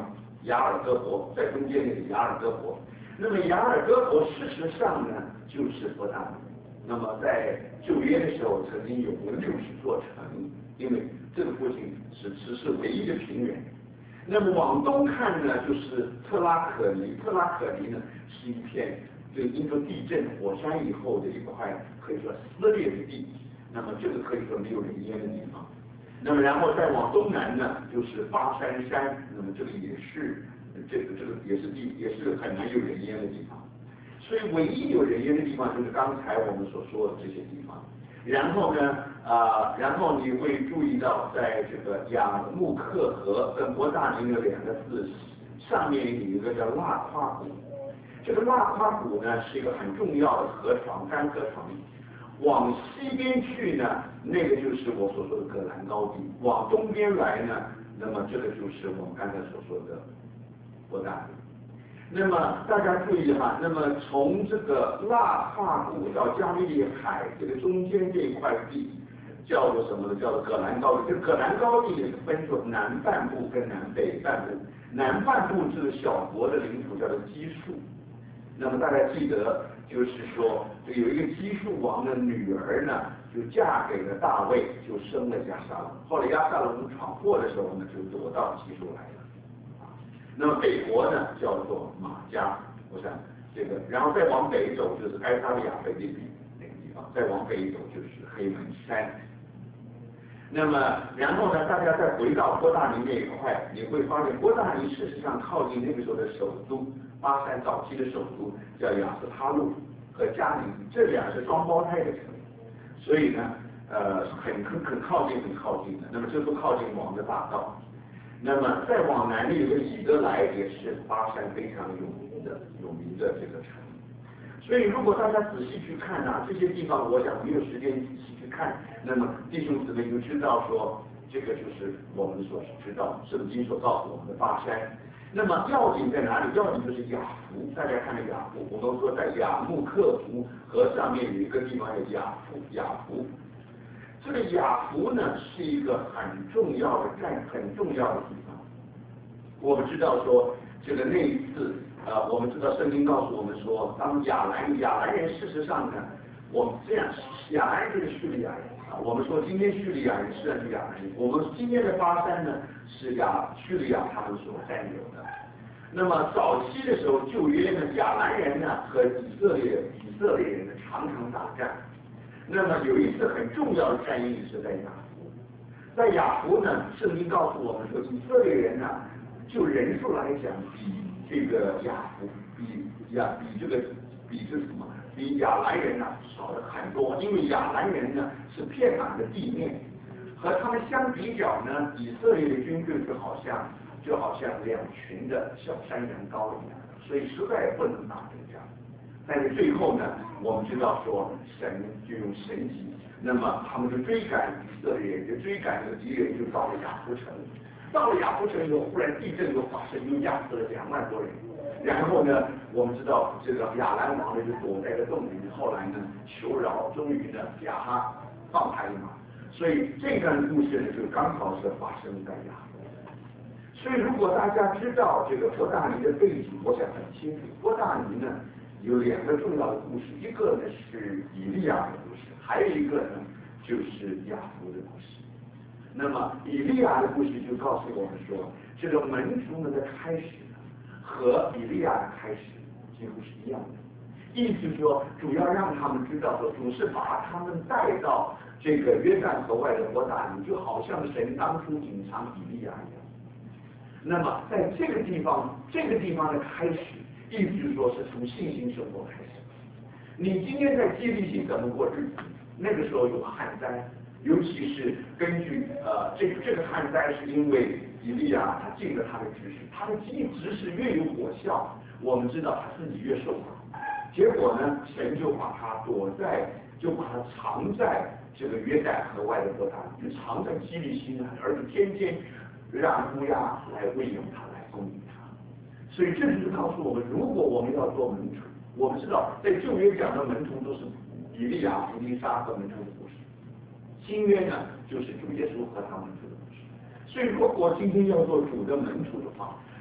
雅尔戈伯，在中间那个雅尔戈伯。那么雅尔戈伯事实上呢就是伯大尼。那么在旧约的时候曾经有过六十座城，因为这个附近是只是唯一的平原。那么往东看呢，就是特拉可尼，特拉可尼呢是一片就因为地震火山以后的一块可以说撕裂的地，那么这个可以说没有人烟的地方。那么然后再往东南呢，就是巴山山，那么这个也是这个这个也是地也是很难有人烟的地方。所以唯一有人烟的地方就是刚才我们所说的这些地方。然后呢，啊、呃，然后你会注意到，在这个雅木克河跟伯大尼的两个字上面有一个叫腊夸谷。这个腊夸谷呢是一个很重要的河床，干河床。往西边去呢，那个就是我所说的葛兰高地；往东边来呢，那么这个就是我们刚才所说的伯大尼。那么大家注意哈，那么从这个腊化谷到加利利海这个中间这一块地，叫做什么呢？叫做葛兰高地。这葛兰高地也是分作南半部跟南北半部。南半部这个小国的领土叫做基述。那么大家记得，就是说有一个基述王的女儿呢，就嫁给了大卫，就生了亚沙龙。后来亚沙龙闯祸的时候呢，就躲到基述来了。那么北国呢叫做马加，我想这个，然后再往北走就是埃撒利亚菲律宾那个地方，再往北走就是黑门山。那么然后呢，大家再回到波大尼那一块，你会发现波大尼事实上靠近那个时候的首都巴山早期的首都叫亚斯他路和加林，这俩是双胞胎的城，所以呢，呃，很很很靠近很靠近的。那么这都靠近王的大道。那么再往南有个以德来，也是巴山非常有名的有名的这个城。所以如果大家仔细去看啊，这些地方我想没有时间仔细去看，那么弟兄姊妹就知道说，这个就是我们所知道圣经所告诉我们的巴山。那么要紧在哪里？要紧就是雅弗，大家看雅弗，我们说在雅木克湖河上面有一个地方叫雅弗，雅弗。这个雅弗呢是一个很重要的站，很重要的地方。我们知道说，这个那一次，呃，我们知道圣经告诉我们说，当亚兰亚兰人事实上呢，我们这样，亚兰人就是叙利亚人啊。我们说今天叙利亚人是亚兰人，我们今天的巴山呢是亚叙利亚他们所占有的。那么早期的时候，旧约呢，亚兰人呢和以色列以色列人呢常常打仗。那么有一次很重要的战役是在雅弗，在雅弗呢，圣经告诉我们说，以色列人呢，就人数来讲，比这个雅弗，比亚比这个比这什么，比亚兰人呢少了很多，因为亚兰人呢是遍满的地面，和他们相比较呢，以色列的军队就好像就好像两群的小山羊羔一样，所以实在不能打这个仗。但是最后呢，我们知道说神就用神迹，那么他们就追赶以色列人，就追赶这个敌人，就到了雅弗城。到了雅弗城以后，忽然地震又发生，又压死了两万多人。然后呢，我们知道这个亚兰王呢就躲在个洞里，后来呢求饶，终于呢亚哈放他一马。所以这段故事呢，就刚好是发生在雅弗。所以如果大家知道这个伯大尼的背景，我想很清楚，伯大尼呢有两个重要的故事，一个呢是以利亚的故事，还有一个呢就是雅弗的故事。那么以利亚的故事就告诉我们说，这个门徒们的开始和以利亚的开始几乎是一样的，意思说主要让他们知道说，主是把他们带到这个约旦河外的伯大尼，就好像神当初隐藏以利亚一样。那么在这个地方，这个地方的开始，意思就是说是从信心生活开始。你今天在基利心怎么过日子？那个时候有旱灾，尤其是根据呃这个这个旱灾是因为以利亚他尽了他的职事，他的尽职事越有果效，我们知道他自己越受苦。结果呢，神就把他躲在，就把他藏在这个约旦河外的伯大尼，就藏在基利心，而且天天让乌鸦来喂养他，来供应他。所以这就是告诉我们，如果我们要做门徒，我们知道在旧约讲的门徒都是以利亚、以利沙和门徒的故事，新约呢就是主耶稣和他门徒的故事。所以如果今天要做主的门徒的话，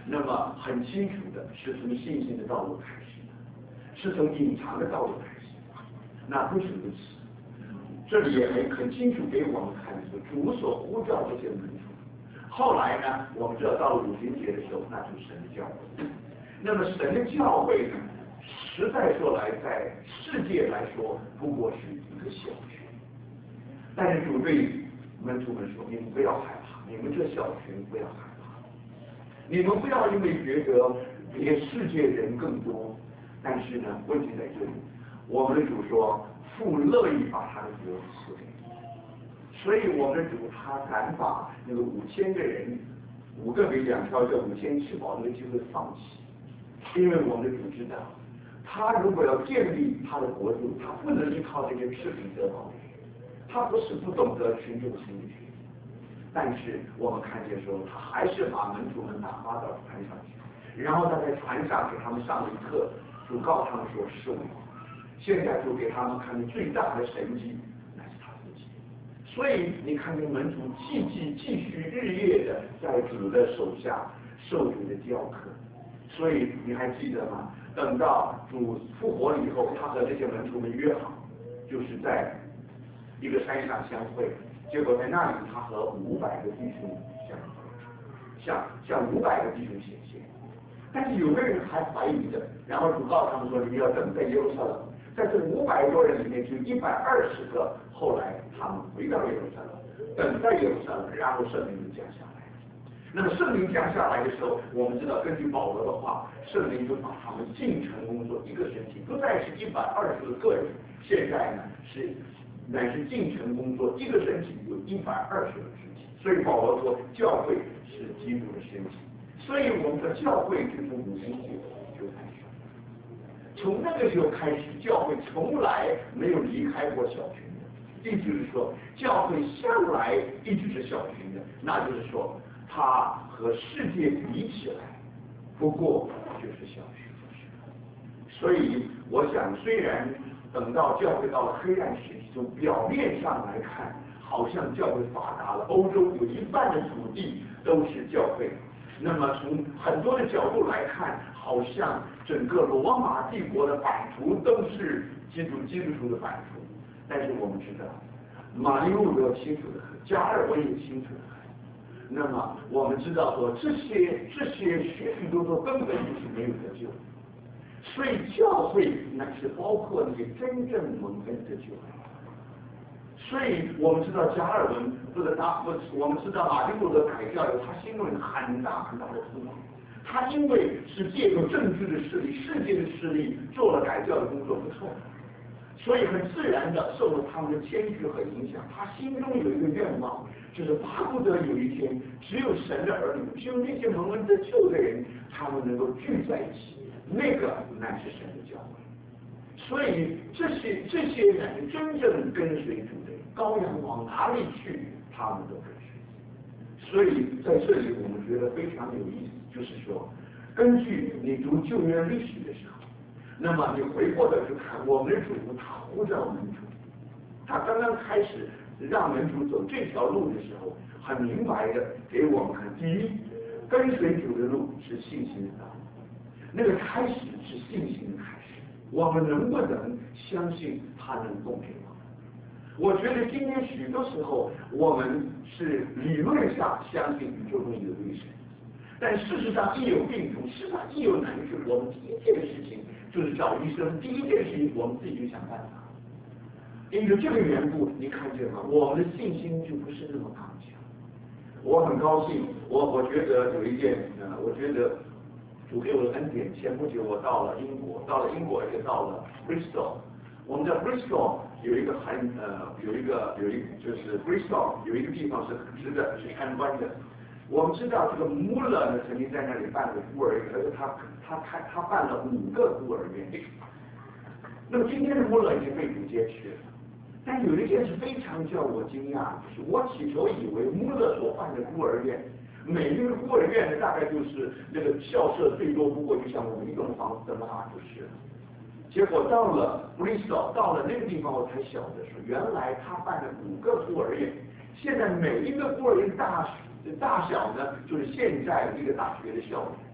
那么很清楚的是从信心的道路开始的，是从隐藏的道路开始的。那不是如此，这里也很很清楚给我们看出主所呼召这些门徒。后来呢，我们知道到了五旬节的时候，那就是神的教会。那么神的教会呢，实在说来，在世界来说，不过是一个小群。但是主对门徒们说：“你们不要害怕，你们这小群不要害怕，你们不要因为觉得比世界人更多。但是呢，问题在这里，我们的主说，父乐意把他的国赐给你。所以我们的主他敢把那个五千个人，五个给两条这五千吃饱那个机会放弃，因为我们的主知道，他如果要建立他的国度，他不能依靠这些吃饼得饱的人，他不是不懂得群众心理学，但是我们看见说，他还是把门徒们打发到船上去，然后他在船上给他们上了一课，主告他们说是我，现在主给他们看的最大的神迹，那是他自己。所以你看见门徒继继继续日夜的在主的手下受主的教课，所以你还记得吗？等到主复活了以后，他和这些门徒们约好，就是在一个山上相会，结果在那里他和五百个弟兄相会，向向五百个弟兄显现。但是有个人还怀疑的，然后主告诉他们说：“你们要等在耶路撒冷。”在这五百多人里面，就一百二十个后来他们回到耶路撒冷，等在耶路撒冷，然后圣灵就降下来。那么圣灵降下来的时候，我们知道根据保罗的话，圣灵就把他们进城工作一个身体，不再是一百二十个个人，现在呢是乃是进城工作一个身体有一百二十个肢体。所以保罗说，教会是基督的身体。所以我们的教会就从五旬节就开始，从那个时候开始，教会从来没有离开过小群的。也就是说，教会向来一直是小群的，那就是说，它和世界比起来，不过就是小群。所以我想，虽然等到教会到了黑暗时期，从表面上来看，好像教会发达了，欧洲有一半的土地都是教会。那么从很多的角度来看，好像整个罗马帝国的版图都是基督基督徒的版图。但是我们知道，马丁路德清楚的很，加尔文也清楚的很。那么我们知道说，这些这些许许多多根本就是没有得救。所以教会乃是包括那些真正蒙恩的救恩。所以我们知道加尔文不是他，不，我们知道马丁路德改教以后，他心中有很大很大的痛苦。他因为是借助政治的势力、世界的势力做了改教的工作不错，所以很自然的受了他们的牵制和影响。他心中有一个愿望，就是巴不得有一天，只有神的儿女，只有那些蒙恩得救的人，他们能够聚在一起，那个乃是神的教会。所以这些这些人真正跟随主的羔羊往哪里去，他们都跟随。所以在这里我们觉得非常有意思，就是说，根据你读旧约历史的时候，那么你回过头去看我们的主，他呼召门徒，他刚刚开始让门徒走这条路的时候，很明白的给我们看：第一，跟随主的路是信心的道路，那个开始是信心的开始。我们能不能相信他能供给我们？我觉得今天许多时候我们是理论上相信宇宙中有律神，但事实上一有病痛，事实上一有难处，我们第一件事情就是找医生，第一件事情我们自己就想办法。因为这个缘故，你看见吗？我们的信心就不是那么刚强。我很高兴，我我觉得有一件，呃，我觉得。主给我的恩典，前不久我到了英国，到了英国也到了 Bristol。我们在 Bristol 有一个很呃有一个有一个就是 Bristol 有一个地方是值得去参观的。我们知道这个 Muller 呢曾经在那里办过孤儿院，而且他他开他办了五个孤儿院。那么今天的 Muller 已经被主接去了，但有一件事非常叫我惊讶，就是我起初以为 Muller 所办的孤儿院。每一个孤儿院呢，大概就是那个校舍最多不过就像我们一栋房子这么大就是。结果到了 Bristol， 到了那个地方，我才晓得说，原来他办了五个孤儿院。现在每一个孤儿院大大小呢，就是现在一个大学的校园。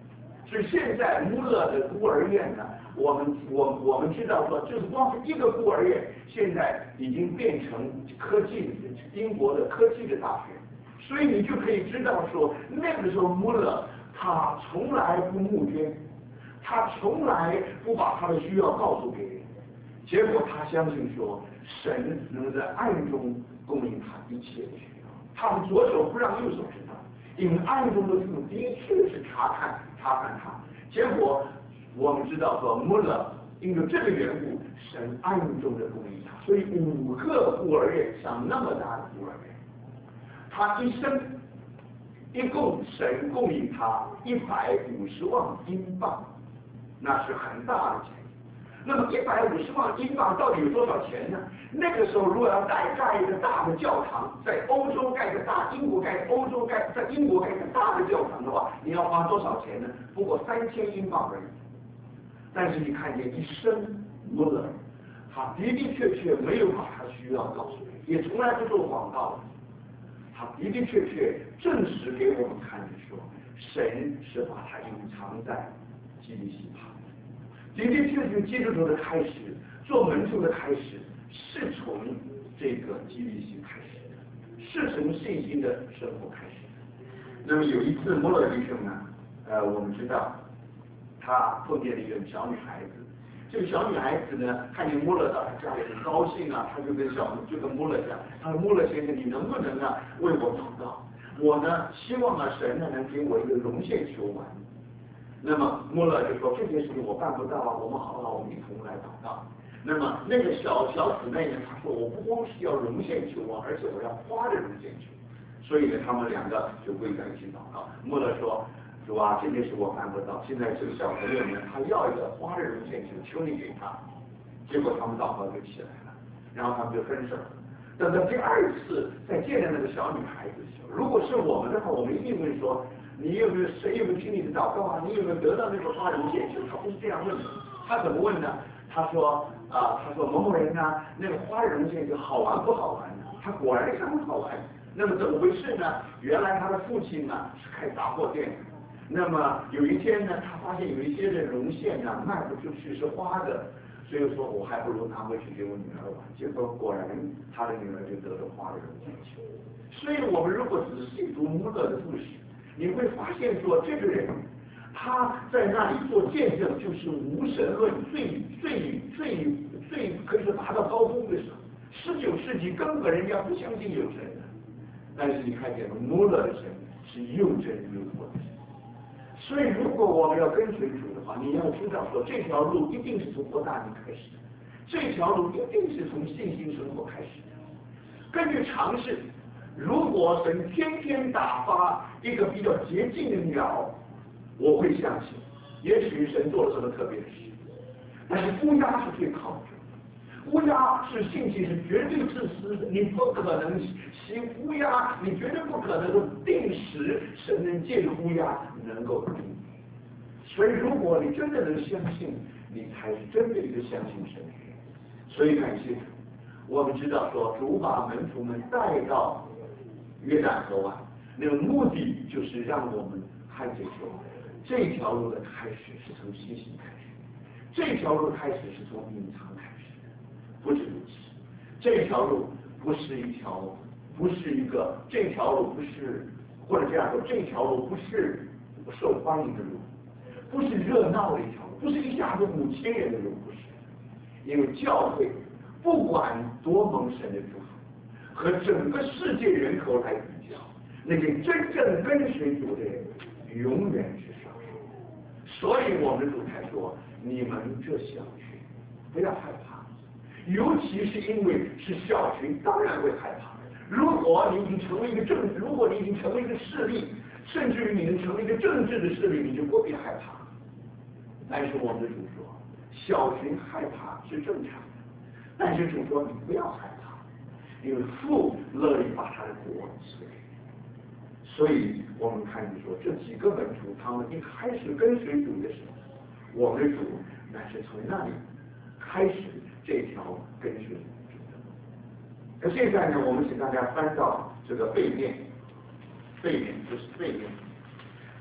是现在穆勒的孤儿院呢，我们我我们知道说，就是光是一个孤儿院，现在已经变成科技英国的科技的大学，所以你就可以知道说，那个时候穆勒他从来不募捐，他从来不把他的需要告诉别人，结果他相信说，神能在暗中供应他一切的需要，他的左手不让右手知道。因为暗中的主的确是查看查看他，结果我们知道说穆勒因为这个缘故，神暗中的供应他，所以五个孤儿院像那么大的孤儿院，他一生一共神供应他一百五十万英镑，那是很大的钱。那么一百五十万英镑到底有多少钱呢？那个时候如果要盖盖一个大的教堂，在欧洲盖个大，英国盖欧洲盖在英国盖个大的教堂的话，你要花多少钱呢？不过三千英镑而已。但是你看见一生穆勒，他的的确确没有把他需要告诉你，也从来不做广告。他的的确确证实给我们看的说，神是把他隐藏在基利西旁。的的确确，基督徒的开始，做门徒的开始，是从这个基利心开始的，是从信心的生活开始的。那么有一次，穆勒弟兄呢，呃，我们知道，他碰见了一个小女孩子。这个小女孩子呢，看见穆勒到她家里很高兴啊，她就跟小就跟穆勒讲，她说穆勒先生，你能不能啊为我祷告？我呢，希望啊神呢能给我一个绒线球玩。那么穆勒就说这件事情我办不到啊，我们好好我们一同来祷告。那么那个小小姊妹呢，她说我不光是要绒线球啊，而且我要花的绒线球。所以呢，他们两个就跪在一起祷告。穆勒说：“主啊，这件事我办不到。现在这个小朋友呢，他要一个花的绒线球，求你给他。”结果他们祷告就起来了，然后他们就分手了。等到第二次再见到那个小女孩子的时候，如果是我们的话，我们一定会说。你有没有谁有没有听你的祷告啊？你有没有得到那个花绒线球？他不是这样问的，他怎么问呢？他说啊，他说某某人啊，那个花绒线球好玩不好玩呢？他果然是很好玩。那么怎么回事呢？原来他的父亲呢是开杂货店的。那么有一天呢，他发现有一些的绒线呢卖不出去，是花的，所以说我还不如拿回去给我女儿玩。结果果然他的女儿就得了花的绒线球。所以我们如果仔细读穆勒的故事，你会发现说，这个人他在那里做见证，就是无神论最最最最可以说达到高峰的时候。十九世纪根本人家不相信有神的，但是你看见穆勒的神是又真又活的神。所以如果我们要跟随主的话，你要知道说，这条路一定是从伯大尼开始的，这条路一定是从信心生活开始的。根据常识。如果神天天打发一个比较洁净的鸟，我会相信，也许神做了什么特别的事。但是乌鸦是最靠谱的，乌鸦是性情是绝对自私的，你不可能骑乌鸦，你绝对不可能说定时神能借着乌鸦能够听你。所以如果你真的能相信，你才是真的一个相信神的人。所以感谢主，我们知道说主把门徒们带到约旦河湾，那个目的就是让我们看见说，这条路的开始是从信心开始，这条路开始是从隐藏开始的，不是如此。这条路不是一条，不是一个，这条路不是，或者这样说，这条路不是受欢迎的路，不是热闹的一条路，不是一下子五千人的路，不是。因为教会不管多蒙神的祝福。和整个世界人口来比较，那些真正跟随主的人永远是少数。所以我们主才说，你们这小群不要害怕，尤其是因为是小群，当然会害怕。如果你已经成为一个政，如果你已经成为一个势力，甚至于你能成为一个政治的势力，你就不必害怕。但是我们的主说，小群害怕是正常的，但是主说你不要害怕。因为父乐意把他的国赐给你，所以我们看见说，这几个门徒他们一开始跟随主的时候，我们的主乃是从那里开始这条跟随主的路。那现在呢，我们请大家翻到这个背面，背面就是背面，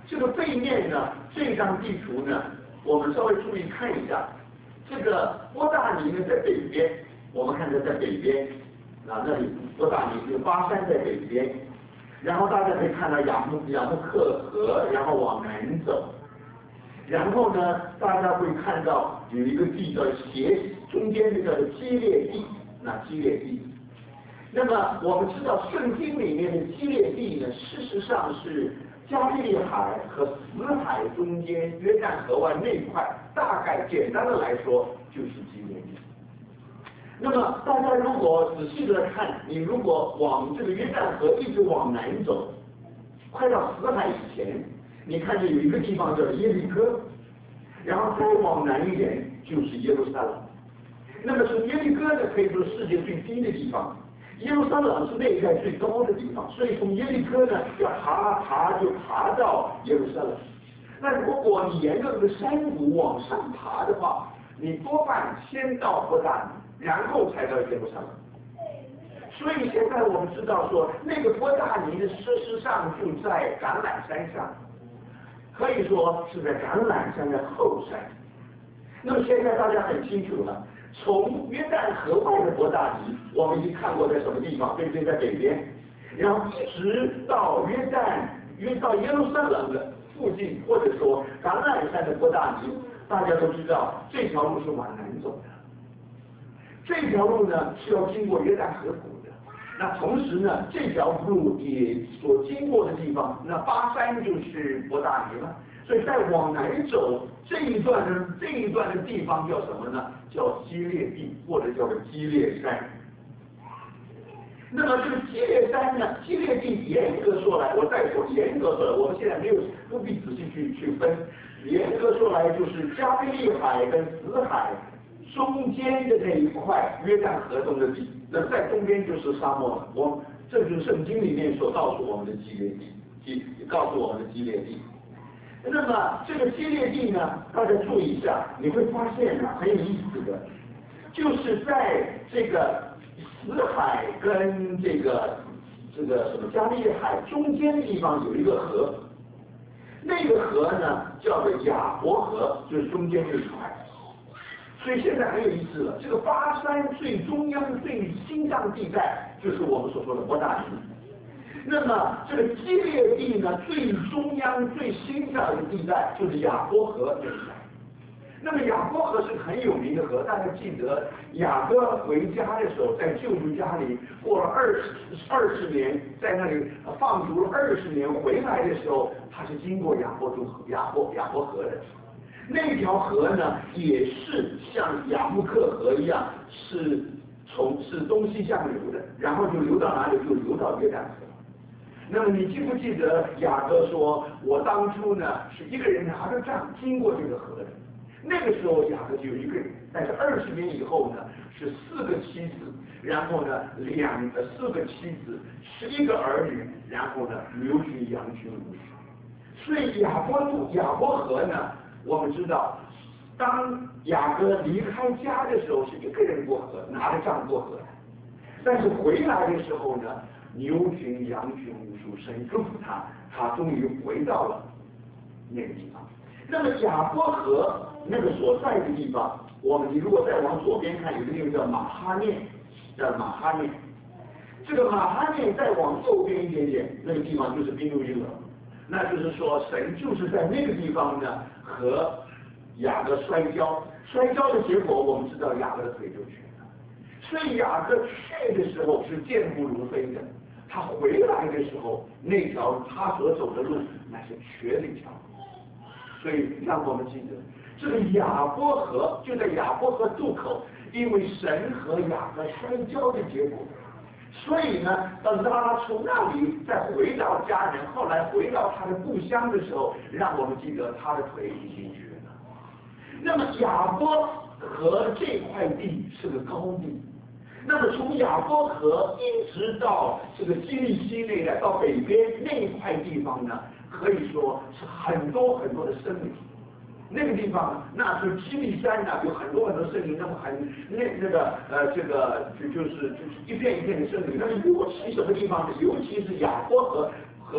这个背面呢，这张地图呢，我们稍微注意看一下，这个波大尼呢在北边，我们看着在北边，啊那里波大尼有巴山在北边，然后大家可以看到雅木雅木克河，然后往南走，然后呢，大家会看到有一个地叫斜，中间这个基列地，那基列地。那么我们知道圣经里面的基列地呢，事实上是加利利海和死海中间约旦河湾那块，大概简单的来说就是基列地。那么大家如果仔细的看，你如果往这个约旦河一直往南走，快到死海以前，你看见有一个地方叫耶利哥，然后再往南一点就是耶路撒冷。那么从耶利哥呢，可以说世界最低的地方。耶路撒冷是那一带最高的地方，所以从耶利哥呢要爬爬就爬到耶路撒冷。那如果你沿着这个山谷往上爬的话，你多半先到伯大尼，然后才到耶路撒冷。所以现在我们知道说，那个伯大尼呢，事实上就在橄榄山上，可以说是在橄榄山的后山。那么现在大家很清楚了。从约旦河外的伯大尼，我们已经看过在什么地方，对不对？在北边，然后一直到约旦，约到耶路撒冷的附近，或者说橄榄山的伯大尼，大家都知道这条路是往南走的。这条路呢是要经过约旦河谷的。那同时呢，这条路也所经过的地方，那巴山就是伯大尼了。所以再往南走这一段呢，这一段的地方叫什么呢？叫基列地，或者叫做基列山。那么这个基列山呢，基列地严格说来，我再说严格说来，我们现在没有不必仔细去去分。严格说来，就是加利利海跟死海中间的那一块约旦河中的地，那在中间就是沙漠了。我这就是圣经里面所告诉我们的基列地，基告诉我们的基列地。那么这个基列地呢，大家注意一下，你会发现呢很有意思的，就是在这个死海跟这个这个什么加利利海中间的地方有一个河，那个河呢叫做雅博河，就是中间这一块。所以现在很有意思了，这个巴山最中央最心脏地带就是我们所说的伯大尼。那么这个基列地呢，最中央最心脏的地带就是雅波河这一带。那么雅波河是很有名的河，大家记得雅各回家的时候，在舅舅家里过了二十二十年，在那里放逐了二十年，回来的时候，他是经过雅波河雅波雅波河的。那条河呢，也是像雅木克河一样，是从是东西向流的，然后就流到哪里？就流到约旦河。那么你记不记得雅各说，我当初呢是一个人拿着杖经过这个河的，那个时候雅各就一个人，但是二十年以后呢是四个妻子，然后呢两个四个妻子，十一个儿女，然后呢牛群羊群无数。所以雅波渡雅波河呢，我们知道，当雅各离开家的时候是一个人过河，拿着杖过河的，但是回来的时候呢，牛群羊群无数，神祝福他，他终于回到了那个地方。那么雅波河那个所在的地方，我们你如果再往左边看，有个地方叫马哈念，叫马哈念。这个马哈念再往右边一点点，那个地方就是宾路因了。那就是说，神就是在那个地方呢和雅各摔跤，摔跤的结果我们知道雅各的腿就瘸了。所以雅各去的时候是健步如飞的，他回来的时候，那条他所走的路那是瘸的一条路。所以让我们记得，这个雅波河就在雅波河渡口，因为神和雅各摔跤的结果。所以呢，等到他从那里再回到家人，后来回到他的故乡的时候，让我们记得他的腿已经瘸了。那么雅波河这块地是个高地，那么从雅波河一直到这个基利西那带到北边那一块地方呢，可以说是很多很多的森林。那个地方，那是基利山呢，有很多很多森林，那么很那那个呃，这个就就是就是一片一片的森林。但是尤其什么地方呢？尤其是雅波河和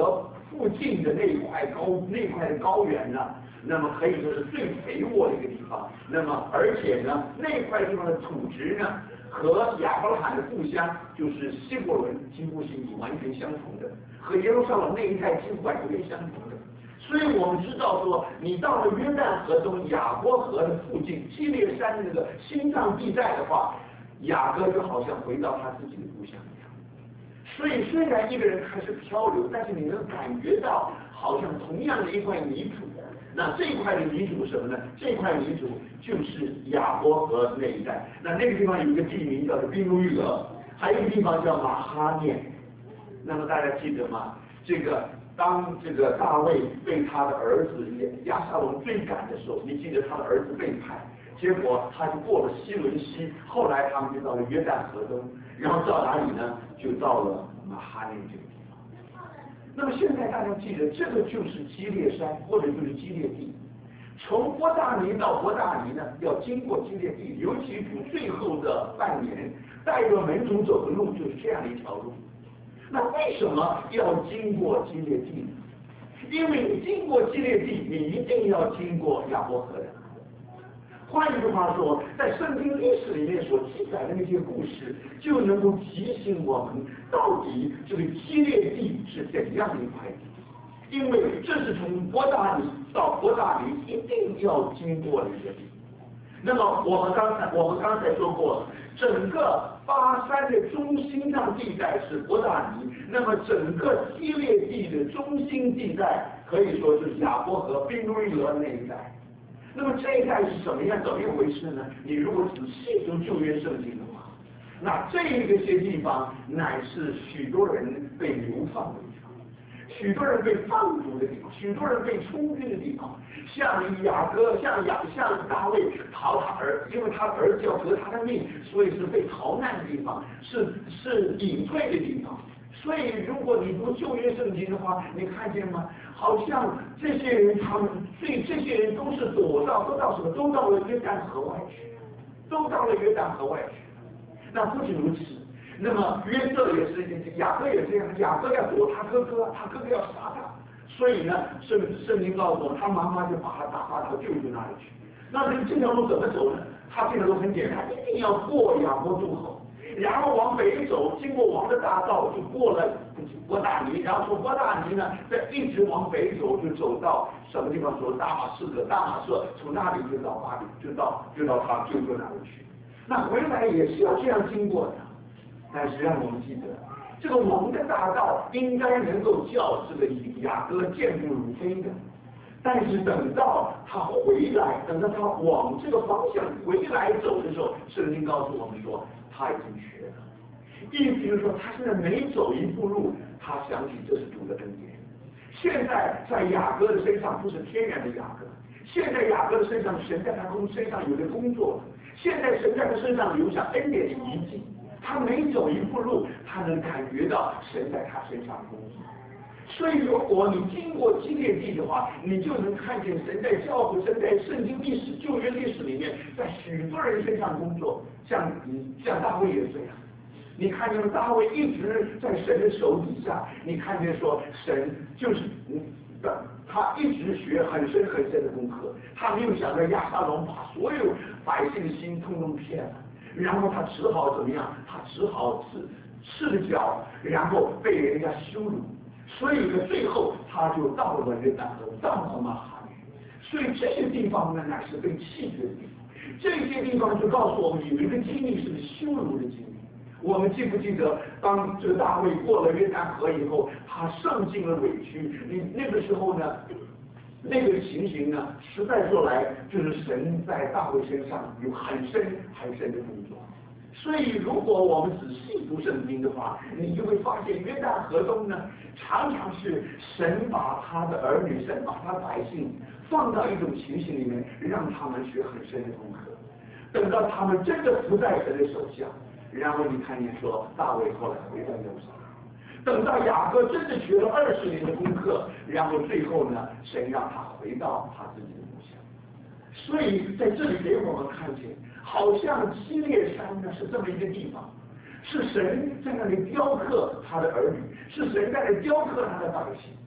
附近的那一块高那一块的高原呢，那么可以说是最肥沃的一个地方。那么而且呢，那块地方的土质呢，和亚伯拉罕的故乡就是希伯伦几乎是完全相同的，和耶路撒冷那一带几乎完全相同的。所以我们知道说，你到了约旦河中雅波河的附近，基列山的那个心脏地带的话，雅各就好像回到他自己的故乡一样。所以虽然一个人还是漂流，但是你能感觉到，好像同样的一块泥土。那这一块的泥土是什么呢？这块泥土就是雅波河那一带。那那个地方有一个地名叫做宾路易俄，还有一个地方叫马哈念。那么大家记得吗？这个。当这个大卫被他的儿子亚沙龙追赶的时候，你记得他的儿子背叛，结果他就过了西伦西，后来他们就到了约旦河中，然后到哪里呢？就到了马哈念这个地方。那么现在大家记得，这个就是基列山，或者就是基列地。从伯大尼到伯大尼呢，要经过基列地，尤其主最后的半年，带着门徒走的路就是这样的一条路。那为什么要经过基列地呢？因为你经过基列地，你一定要经过雅波河的。换一句话说，在圣经历史里面所记载的那些故事，就能够提醒我们，到底这个基列地是怎样的一块地。因为这是从伯大尼到伯大尼一定要经过的一个地。那么我们刚才我们刚才说过了，整个巴山的中心脏地带是伯大尼，那么整个基列地的中心地带可以说就是雅波河宾路易俄那一带。那么这一带是什么样怎么一回事呢？你如果仔细读旧约圣经的话，那这一些地方乃是许多人被流放的地方，许多人被放逐的地方，许多人被充军的地方。像雅各，像雅，像大卫逃他儿，因为他儿子要革他的命，所以是被逃难的地方，是是隐退的地方。所以如果你读旧约圣经的话，你看见吗？好像这些人他们，所以这些人都是躲到，都到什么？都到了约旦河外去，都到了约旦河外去。那不仅如此，那么约瑟也是，雅各也这样，雅各要躲他哥哥，他哥哥要杀他。所以呢，圣圣经告诉我，他妈妈就把他打发到舅舅那里去。那这这条路怎么走呢？他这条路很简单，一定要过雅波渡口，然后往北走，经过王的大道，就过了伯大尼，然后从伯大尼呢，再一直往北走，就走到什么地方？走大马士革，大马士从那里就到巴黎，就到就到他舅舅那里去。那回来也是要这样经过的，但是让我们记得。这个王的大道应该能够叫这个雅各健步如飞的，但是等到他回来，等到他往这个方向回来走的时候，圣经告诉我们说他已经学了。意思就是说，他现在每走一步路，他想起这是主的恩典。现在在雅各的身上不是天然的雅各，现在雅各的身上，神在他身上有的工作，现在神在他身上留下恩典的遗迹。他每走一步路，他能感觉到神在他身上工作。所以，如果你经过基列地的话，你就能看见神在教会、神在圣经历史、旧约历史里面，在许多人身上工作。像像大卫也这样，你看见大卫一直在神的手底下，你看见说神就是的，他一直学很深很深的功课，他没有想到亚沙龙把所有百姓的心通通骗了。然后他只好怎么样？他只好赤赤着脚，然后被人家羞辱。所以呢，最后他就到了约旦河，到了马哈念。所以这些地方呢，乃是被弃绝的地方。这些地方就告诉我们有一个经历是羞辱的经历。我们记不记得，当这个大卫过了约旦河以后，他受尽了委屈。你那个时候呢？那个情形呢，实在说来，就是神在大卫身上有很深很深的工作。所以，如果我们仔细读圣经的话，你就会发现约旦河中呢，常常是神把他的儿女，神把他的百姓放到一种情形里面，让他们学很深的功课。等到他们真的伏在神的手下，然后你看见说，大卫后来回到耶路撒冷。等到雅各真的学了二十年的功课，然后最后呢，神让他回到他自己的故乡。所以在这里给我们看见，好像基列山呢是这么一个地方，是神在那里雕刻他的儿女，是神在那里雕刻他的百姓。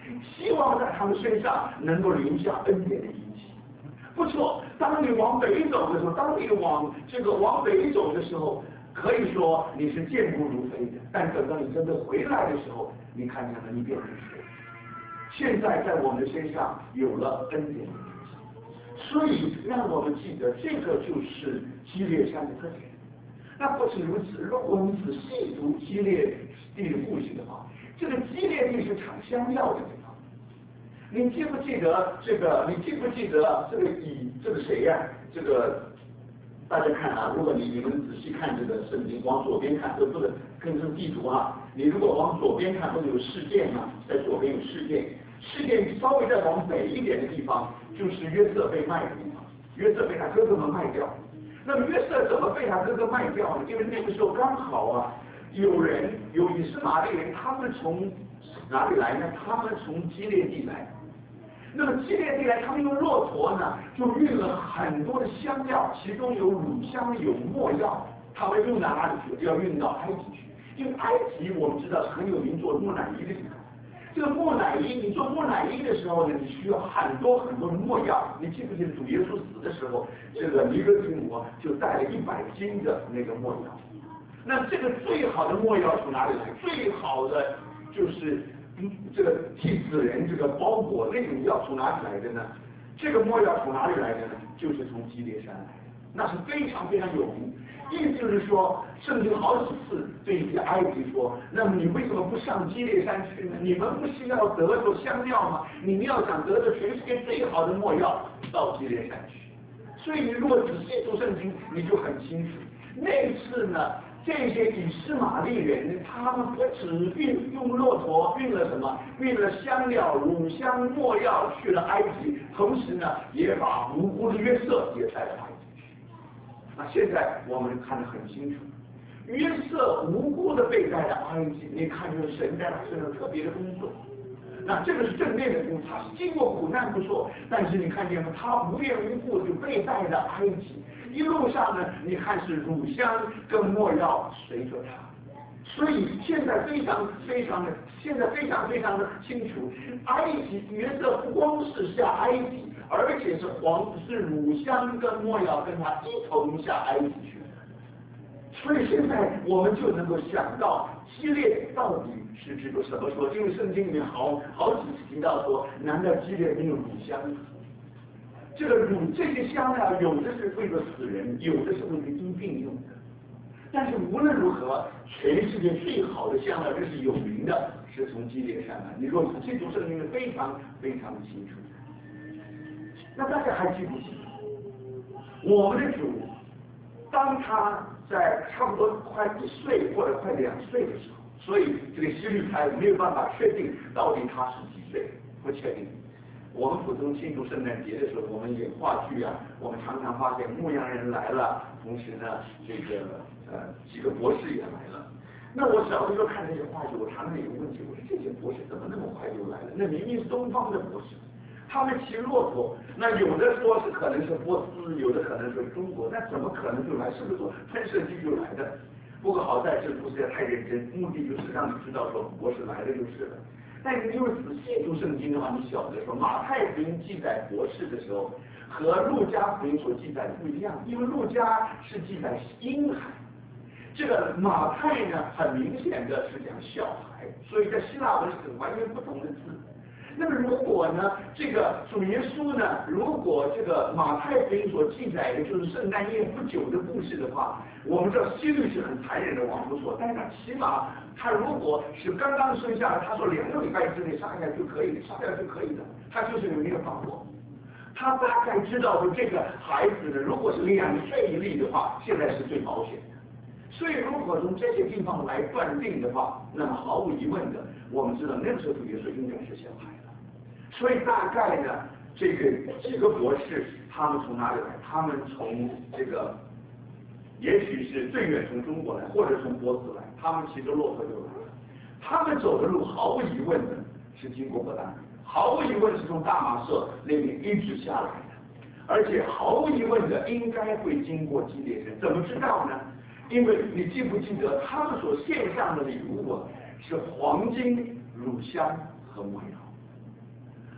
希望在他们身上能够留下恩典的印记。不错，当你往北走的时候，当你往这个往北走的时候，可以说你是健步如飞的，但等到你真的回来的时候，你看见了你变成水。现在在我们的身上有了恩典的印记，所以让我们记得，这个就是基列山的特点。那不止如此，如果我们仔细读基列地的故事的话，这个基列地是产香料的地方。你记不记得这个？你记不记得这个以这个谁呀、啊？这个大家看啊，如果你你们仔细看这个圣经，往左边看，这不是跟这个地图啊。你如果往左边看，不是有事件吗？在左边有事件，事件稍微再往北一点的地方，就是约瑟被卖的地方。约瑟被他哥哥们卖掉。那么约瑟怎么被他哥哥卖掉呢？因为那个时候刚好啊，有人有以斯玛利人，他们从哪里来呢？他们从基列地来。那么基列地来，他们用骆驼呢，就运了很多的香料，其中有乳香，有没药，他们运到哪里去？要运到埃及去。因为埃及我们知道是很有名做木乃伊的地方。这个木乃伊，你做木乃伊的时候呢，你需要很多很多的没药。你记不记得主耶稣死的时候，这个尼哥底母就带了一百斤的那个没药。那这个最好的没药从哪里来？最好的就是这个替死人这个包裹那种药从哪里来的呢？这个没药从哪里来的呢？就是从基列山来的，那是非常非常有名。意思就是说，圣经好几次对一些埃及说，那么你为什么不上基列山去呢？你们不是要得着香料吗？你们要想得着全世界最好的没药，到基列山去。所以你如果仔细读圣经，你就很清楚。那次呢，这些以斯玛利人，他们不止运用骆驼运了什么，运了香料、乳香、没药去了埃及，同时呢，也把无辜的约瑟也带了埃及。那现在我们看得很清楚，约瑟无辜的被带到埃及，你看就是神在他身上特别的工作。那这个是正面的工作，他是经过苦难不错，但是你看见吗？他无缘无故就被带到埃及，一路上呢，你看是乳香跟没药随着他。所以现在非常非常的，现在非常非常的清楚，埃及约瑟不光是下埃及，而且是皇是乳香跟没药跟他一同下埃及去。所以现在我们就能够想到基列到底是指个什么说？因为圣经里面好好几次提到说，难道基列没有乳香？这个乳这些香料有的是为了死人，有的是为了医病用的。但是无论如何，全世界最好的香料，这是有名的，是从基列山来。你若仔细读圣经，非常非常的清楚。那大家还记不记得，我们的主，当他在差不多快一岁或者快两岁的时候，所以这个希律派没有办法确定到底他是几岁，不确定。我们普通庆祝圣诞节的时候，我们演话剧啊，我们常常发现牧羊人来了，同时呢，这个呃几个博士也来了。那我小的时候看这些话剧，我常常有个问题，我说这些博士怎么那么快就来了？那明明是东方的博士，他们骑骆驼，那有的说是可能是波斯，有的可能是中国，那怎么可能就来？是不是说喷射机就来的？不过好在这不是太认真，目的就是让你知道说博士来了就是了。但是因为仔细读圣经的话，你晓得说马太福音记载博士的时候，和路加福音所记载的不一样，因为路加是记载婴孩，这个马太呢很明显的是讲小孩，所以在希腊文是完全不同的字。那么如果呢，这个主耶稣呢，如果这个马太福音所记载的就是圣诞夜不久的故事的话，我们知道希律是很残忍的王不错，但是他起码他如果是刚刚生下来，他说两个礼拜之内杀掉就可以，杀掉就可以的，他就是有那个把握。他大概知道说这个孩子呢，如果是两岁一粒的话，现在是最保险的。所以如果从这些地方来断定的话，那么毫无疑问的，我们知道那个时候主耶稣应该是小孩了。所以大概呢，这个几个博士他们从哪里来？他们从这个，也许是最远从中国来，或者从波斯来，他们骑着骆驼就来了。他们走的路毫无疑问的是经过伯大尼，毫无疑问是从大马色那边一直下来的，而且毫无疑问的应该会经过基列山。怎么知道呢？因为你记不记得他们所献上的礼物啊，是黄金、乳香和没药。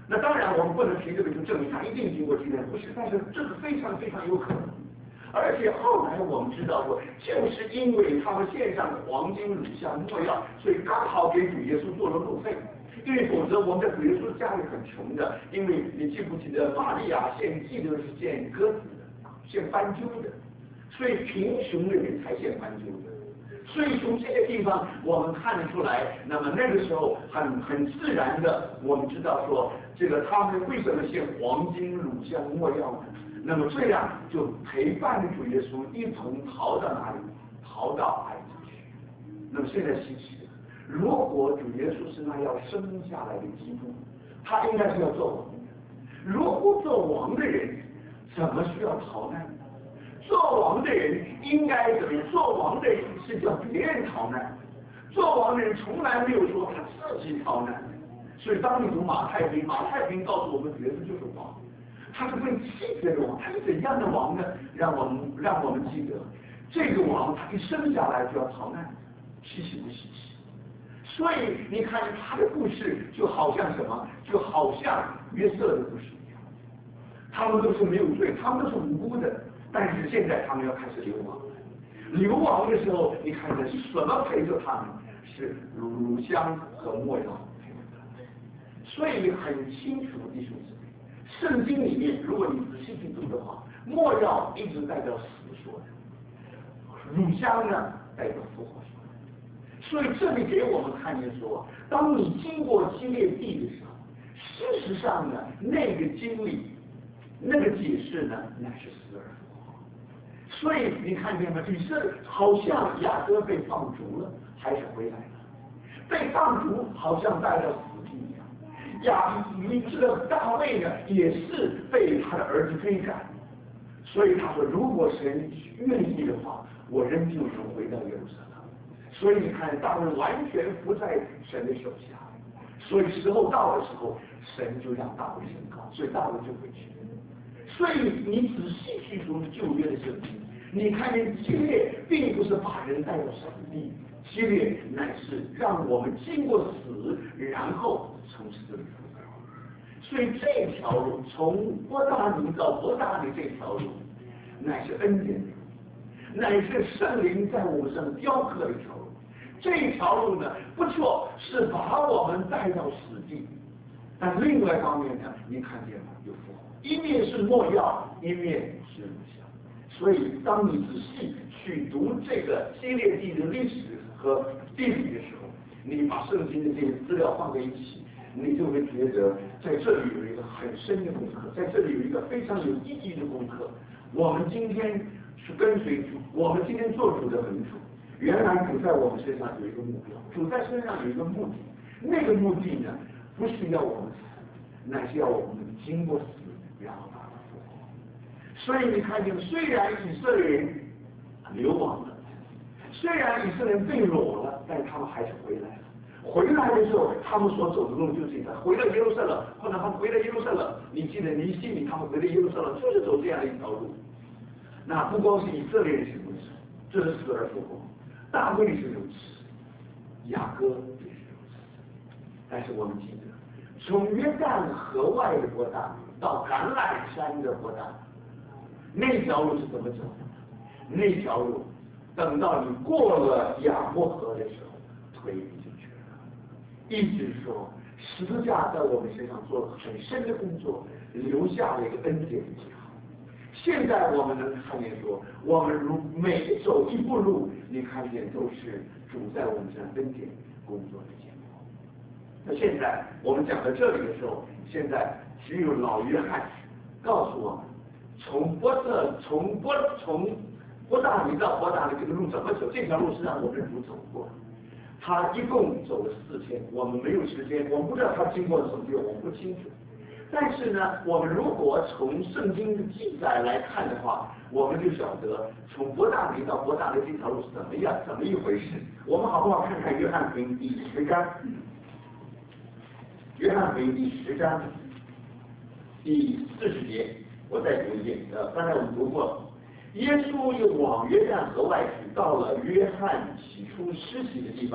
那当然我们不能凭这个就证明他一定经过纪念，不是，但是这个非常非常有可能。而且后来我们知道说，就是因为他们献上黄金、乳香、没药，所以刚好给主耶稣做了路费。因为否则我们的主耶稣家里很穷的，因为你记不记得玛利亚献祭的是献鸽子的，献斑鸠的，所以贫穷的人才献斑鸠的。所以从这个地方我们看得出来，那么那个时候很很自然的，我们知道说，这个他们为什么献黄金、乳香、没药呢？那么这样就陪伴着主耶稣一同逃到哪里？逃到埃及去。那么现在稀奇的，如果主耶稣是那要生下来的基督，他应该是要做王的。如果做王的人怎么需要逃难？做王的人应该怎么样？做王的人是叫别人逃难，做王的人从来没有说他自己逃难。所以当你读马太福音，马太福音告诉我们，主耶稣就是王。他是会记得的王，他是怎样的王呢？让我们让我们记得，这个王他一生下来就要逃难，稀奇不稀奇？所以你看他的故事就好像什么？就好像约瑟的故事一样，他们都是没有罪，他们都是无辜的，但是现在他们要开始流亡。流亡的时候，你看着什么陪着他们？是乳香和没药陪着他们。所以很清楚，弟兄姊妹。圣经里面，如果你仔细去读的话，没药一直代表死说的，乳香呢代表复活说的。所以这里给我们看见说，当你经过基列地的时候，事实上呢，那个经历，那个解释呢，乃是死而复活。所以你看见吗？以色列好像雅各被放逐了，还是回来了；被放逐好像带到死地一样。亚你这个大卫呢，也是被他的儿子追赶，所以他说，如果神愿意的话，我仍旧能回到耶路撒冷。所以你看，大卫完全不在神的手下，所以时候到的时候，神就让大卫宣告，所以大卫就回去。所以你仔细去读旧约的圣经，你看见基列并不是把人带到死地，基列乃是让我们经过死，然后从死里复活。所以这条路从伯大尼到伯大尼这条路，乃是恩典的路，乃是圣灵在我们上雕刻的一条路。这条路呢，不错，是把我们带到死地，但另外一方面呢，你看见吗？有复活，一面是没药，一面是乳香。所以当你仔细去读这个基列地的历史和地理的时候，你把圣经的这些资料放在一起，你就会觉得在这里有一个很深的功课，在这里有一个非常有意义的功课。我们今天是跟随主，我们今天做主的门主，原来主在我们身上有一个目标，主在身上有一个目的，那个目的呢，不是要我们死，乃是要我们经过死，然后把它复活。所以你看见，虽然以色列人流亡了，虽然以色列人被掳了，但是他们还是回来了。回来的时候，他们所走的路就是这个，回到耶路撒冷，或者他们回到耶路撒冷，你记得尼希米他们回到耶路撒冷就是走这样的一条路。那不光是以色列人是如此，这是死而复活，大卫是如此，雅各也是如此。但是我们记得，从约旦河外的伯大尼到橄榄山的伯大尼，那条路是怎么走的？那条路等到你过了雅莫河的时候，腿已经瘸了。一直说十字架在我们身上做了很深的工作，留下了一个恩典的记号。现在我们能看见说，我们如每走一步路，你看见都是主在我们身上恩典工作的结果。那现在我们讲到这里的时候，现在只有老约翰告诉我们，从波特从波从波大尼到波大尼这个路怎么走？这条路是让我们主走过，他一共走了四天，我们没有时间，我们不知道他经过什么地方，我们不清楚。但是呢，我们如果从圣经的记载来看的话，我们就晓得从伯大尼到伯大尼这条路是怎么样，怎么一回事。我们好不好看看约翰福音第十章？约翰福音第十章第四十节，我再读一遍。呃，刚才我们读过了。耶稣又往约旦河外去，到了约翰起初施洗的地方，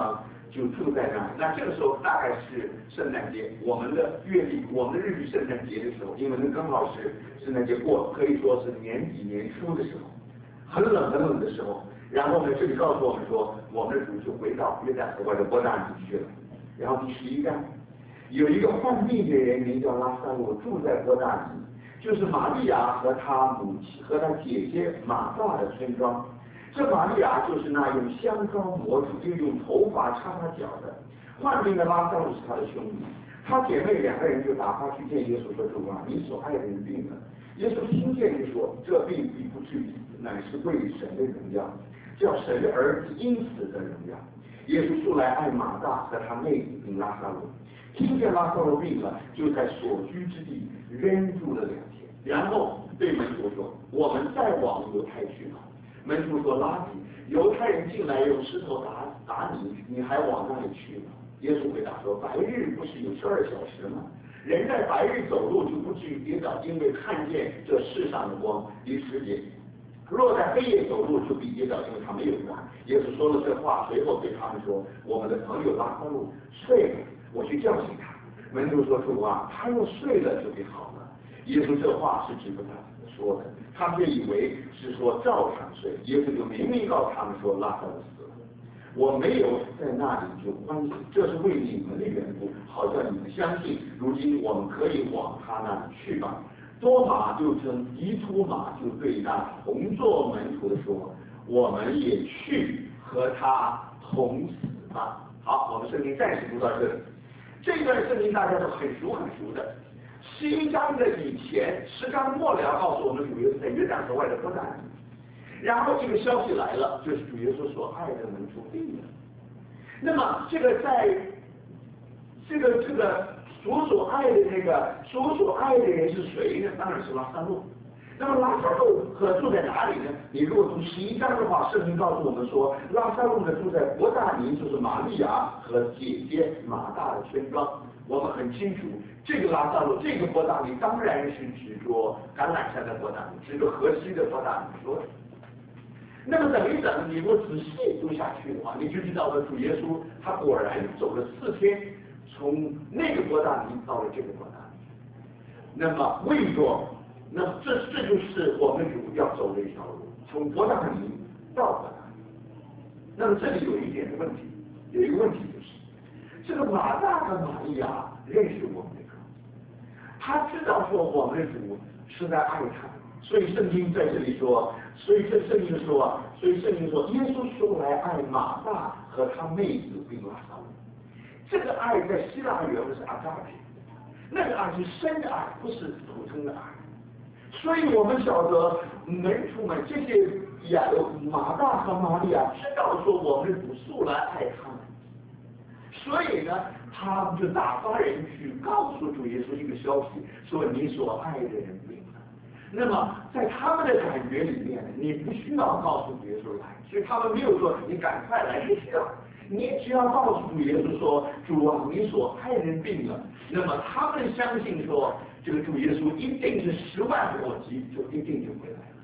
就住在那里。那这个时候大概是圣诞节，我们的月历，我们的日历圣诞节的时候，因为那刚好是圣诞节过，可以说是年底年初的时候，很冷很冷的时候。然后呢，这里告诉我们说，我们的主就回到约旦河外的伯大尼去了。然后第十一章，有一个患病的人名叫拉撒路，住在伯大尼，就是玛利亚和他母亲和他姐姐马大的村庄。这玛利亚就是那用香膏抹主，又用头发擦他脚的。患病的拉撒路是他的兄弟，他姐妹两个人就打发去见耶稣说：“主啊，你所爱的人病了。”耶稣听见就说：“这病必不至于死，乃是为神的荣耀，叫神的儿子因此得荣耀。”耶稣素来爱马大和他妹子并拉撒路，听见拉撒路病了，就在所居之地扔住了两天，然后对门徒说：“我们再往犹太去吧。”门徒说：“拉比，犹太人进来用石头打打你，你还往那里去吗？”耶稣回答说：“白日不是有十二小时吗？人在白日走路就不至于跌倒，因为看见这世上的光。”第十节，若在黑夜走路就必跌倒，因为他没有光。耶稣说了这话，随后对他们说：“我们的朋友拉撒路睡了，我去叫醒他。”门徒说：“主啊，他若睡了就必好了。”耶稣这话是指着他说的，他们就以为是说照常睡。耶稣就明明告诉他们说：“拉撒路死了，我没有在那里就欢喜，这是为你们的缘故，好叫你们相信。如今我们可以往他那里去吧。”多马又称迪图马，就对那同作门徒的说：“我们也去和他同死吧。”好，我们圣经暂时读到这里。这段圣经大家都很熟很熟的。十一章的以前，十章末了告诉我们主耶稣在约旦河外的伯大尼。然后这个消息来了，就是主耶稣所爱的门徒病了。那么这个在这个这个主所爱的那个主所爱的人是谁呢？当然是拉撒路。那么拉撒路和住在哪里呢？你如果读十一章的话，圣经告诉我们说，拉撒路呢住在伯大尼，就是玛利亚和姐姐马大的村庄。我们很清楚，这个拉撒路，这个伯大尼当然是指着橄榄山的伯大尼，指着河西的伯大尼说的。那么等一等，你如果仔细读下去的话，你就知道了，主耶稣他果然走了四天，从那个伯大尼到了这个伯大尼。那么为说，那这这就是我们主要走的一条路，从伯大尼到伯大尼。那么这里有一点的问题，有一个问题就是，这个马大和玛利亚认识我们的主，他知道说我们的主是在爱他，所以圣经在这里说，所以这圣经说，所以圣经说，耶稣素来爱马大和他妹子并拉撒路。这个爱在希腊原文是阿加皮，那个爱是深的爱，不是普通的爱。所以我们晓得门徒们这些亚马大和玛利亚知道说我们的主素来爱他们，所以呢，他们就打发人去告诉主耶稣一个消息，说你所爱的人病了。那么在他们的感觉里面，你不需要告诉主耶稣来，所以他们没有说你赶快来，不需要。你只要告诉主耶稣说，主啊，你所爱人病了，那么他们相信说，这个主耶稣一定是十万火急，就一定就回来了。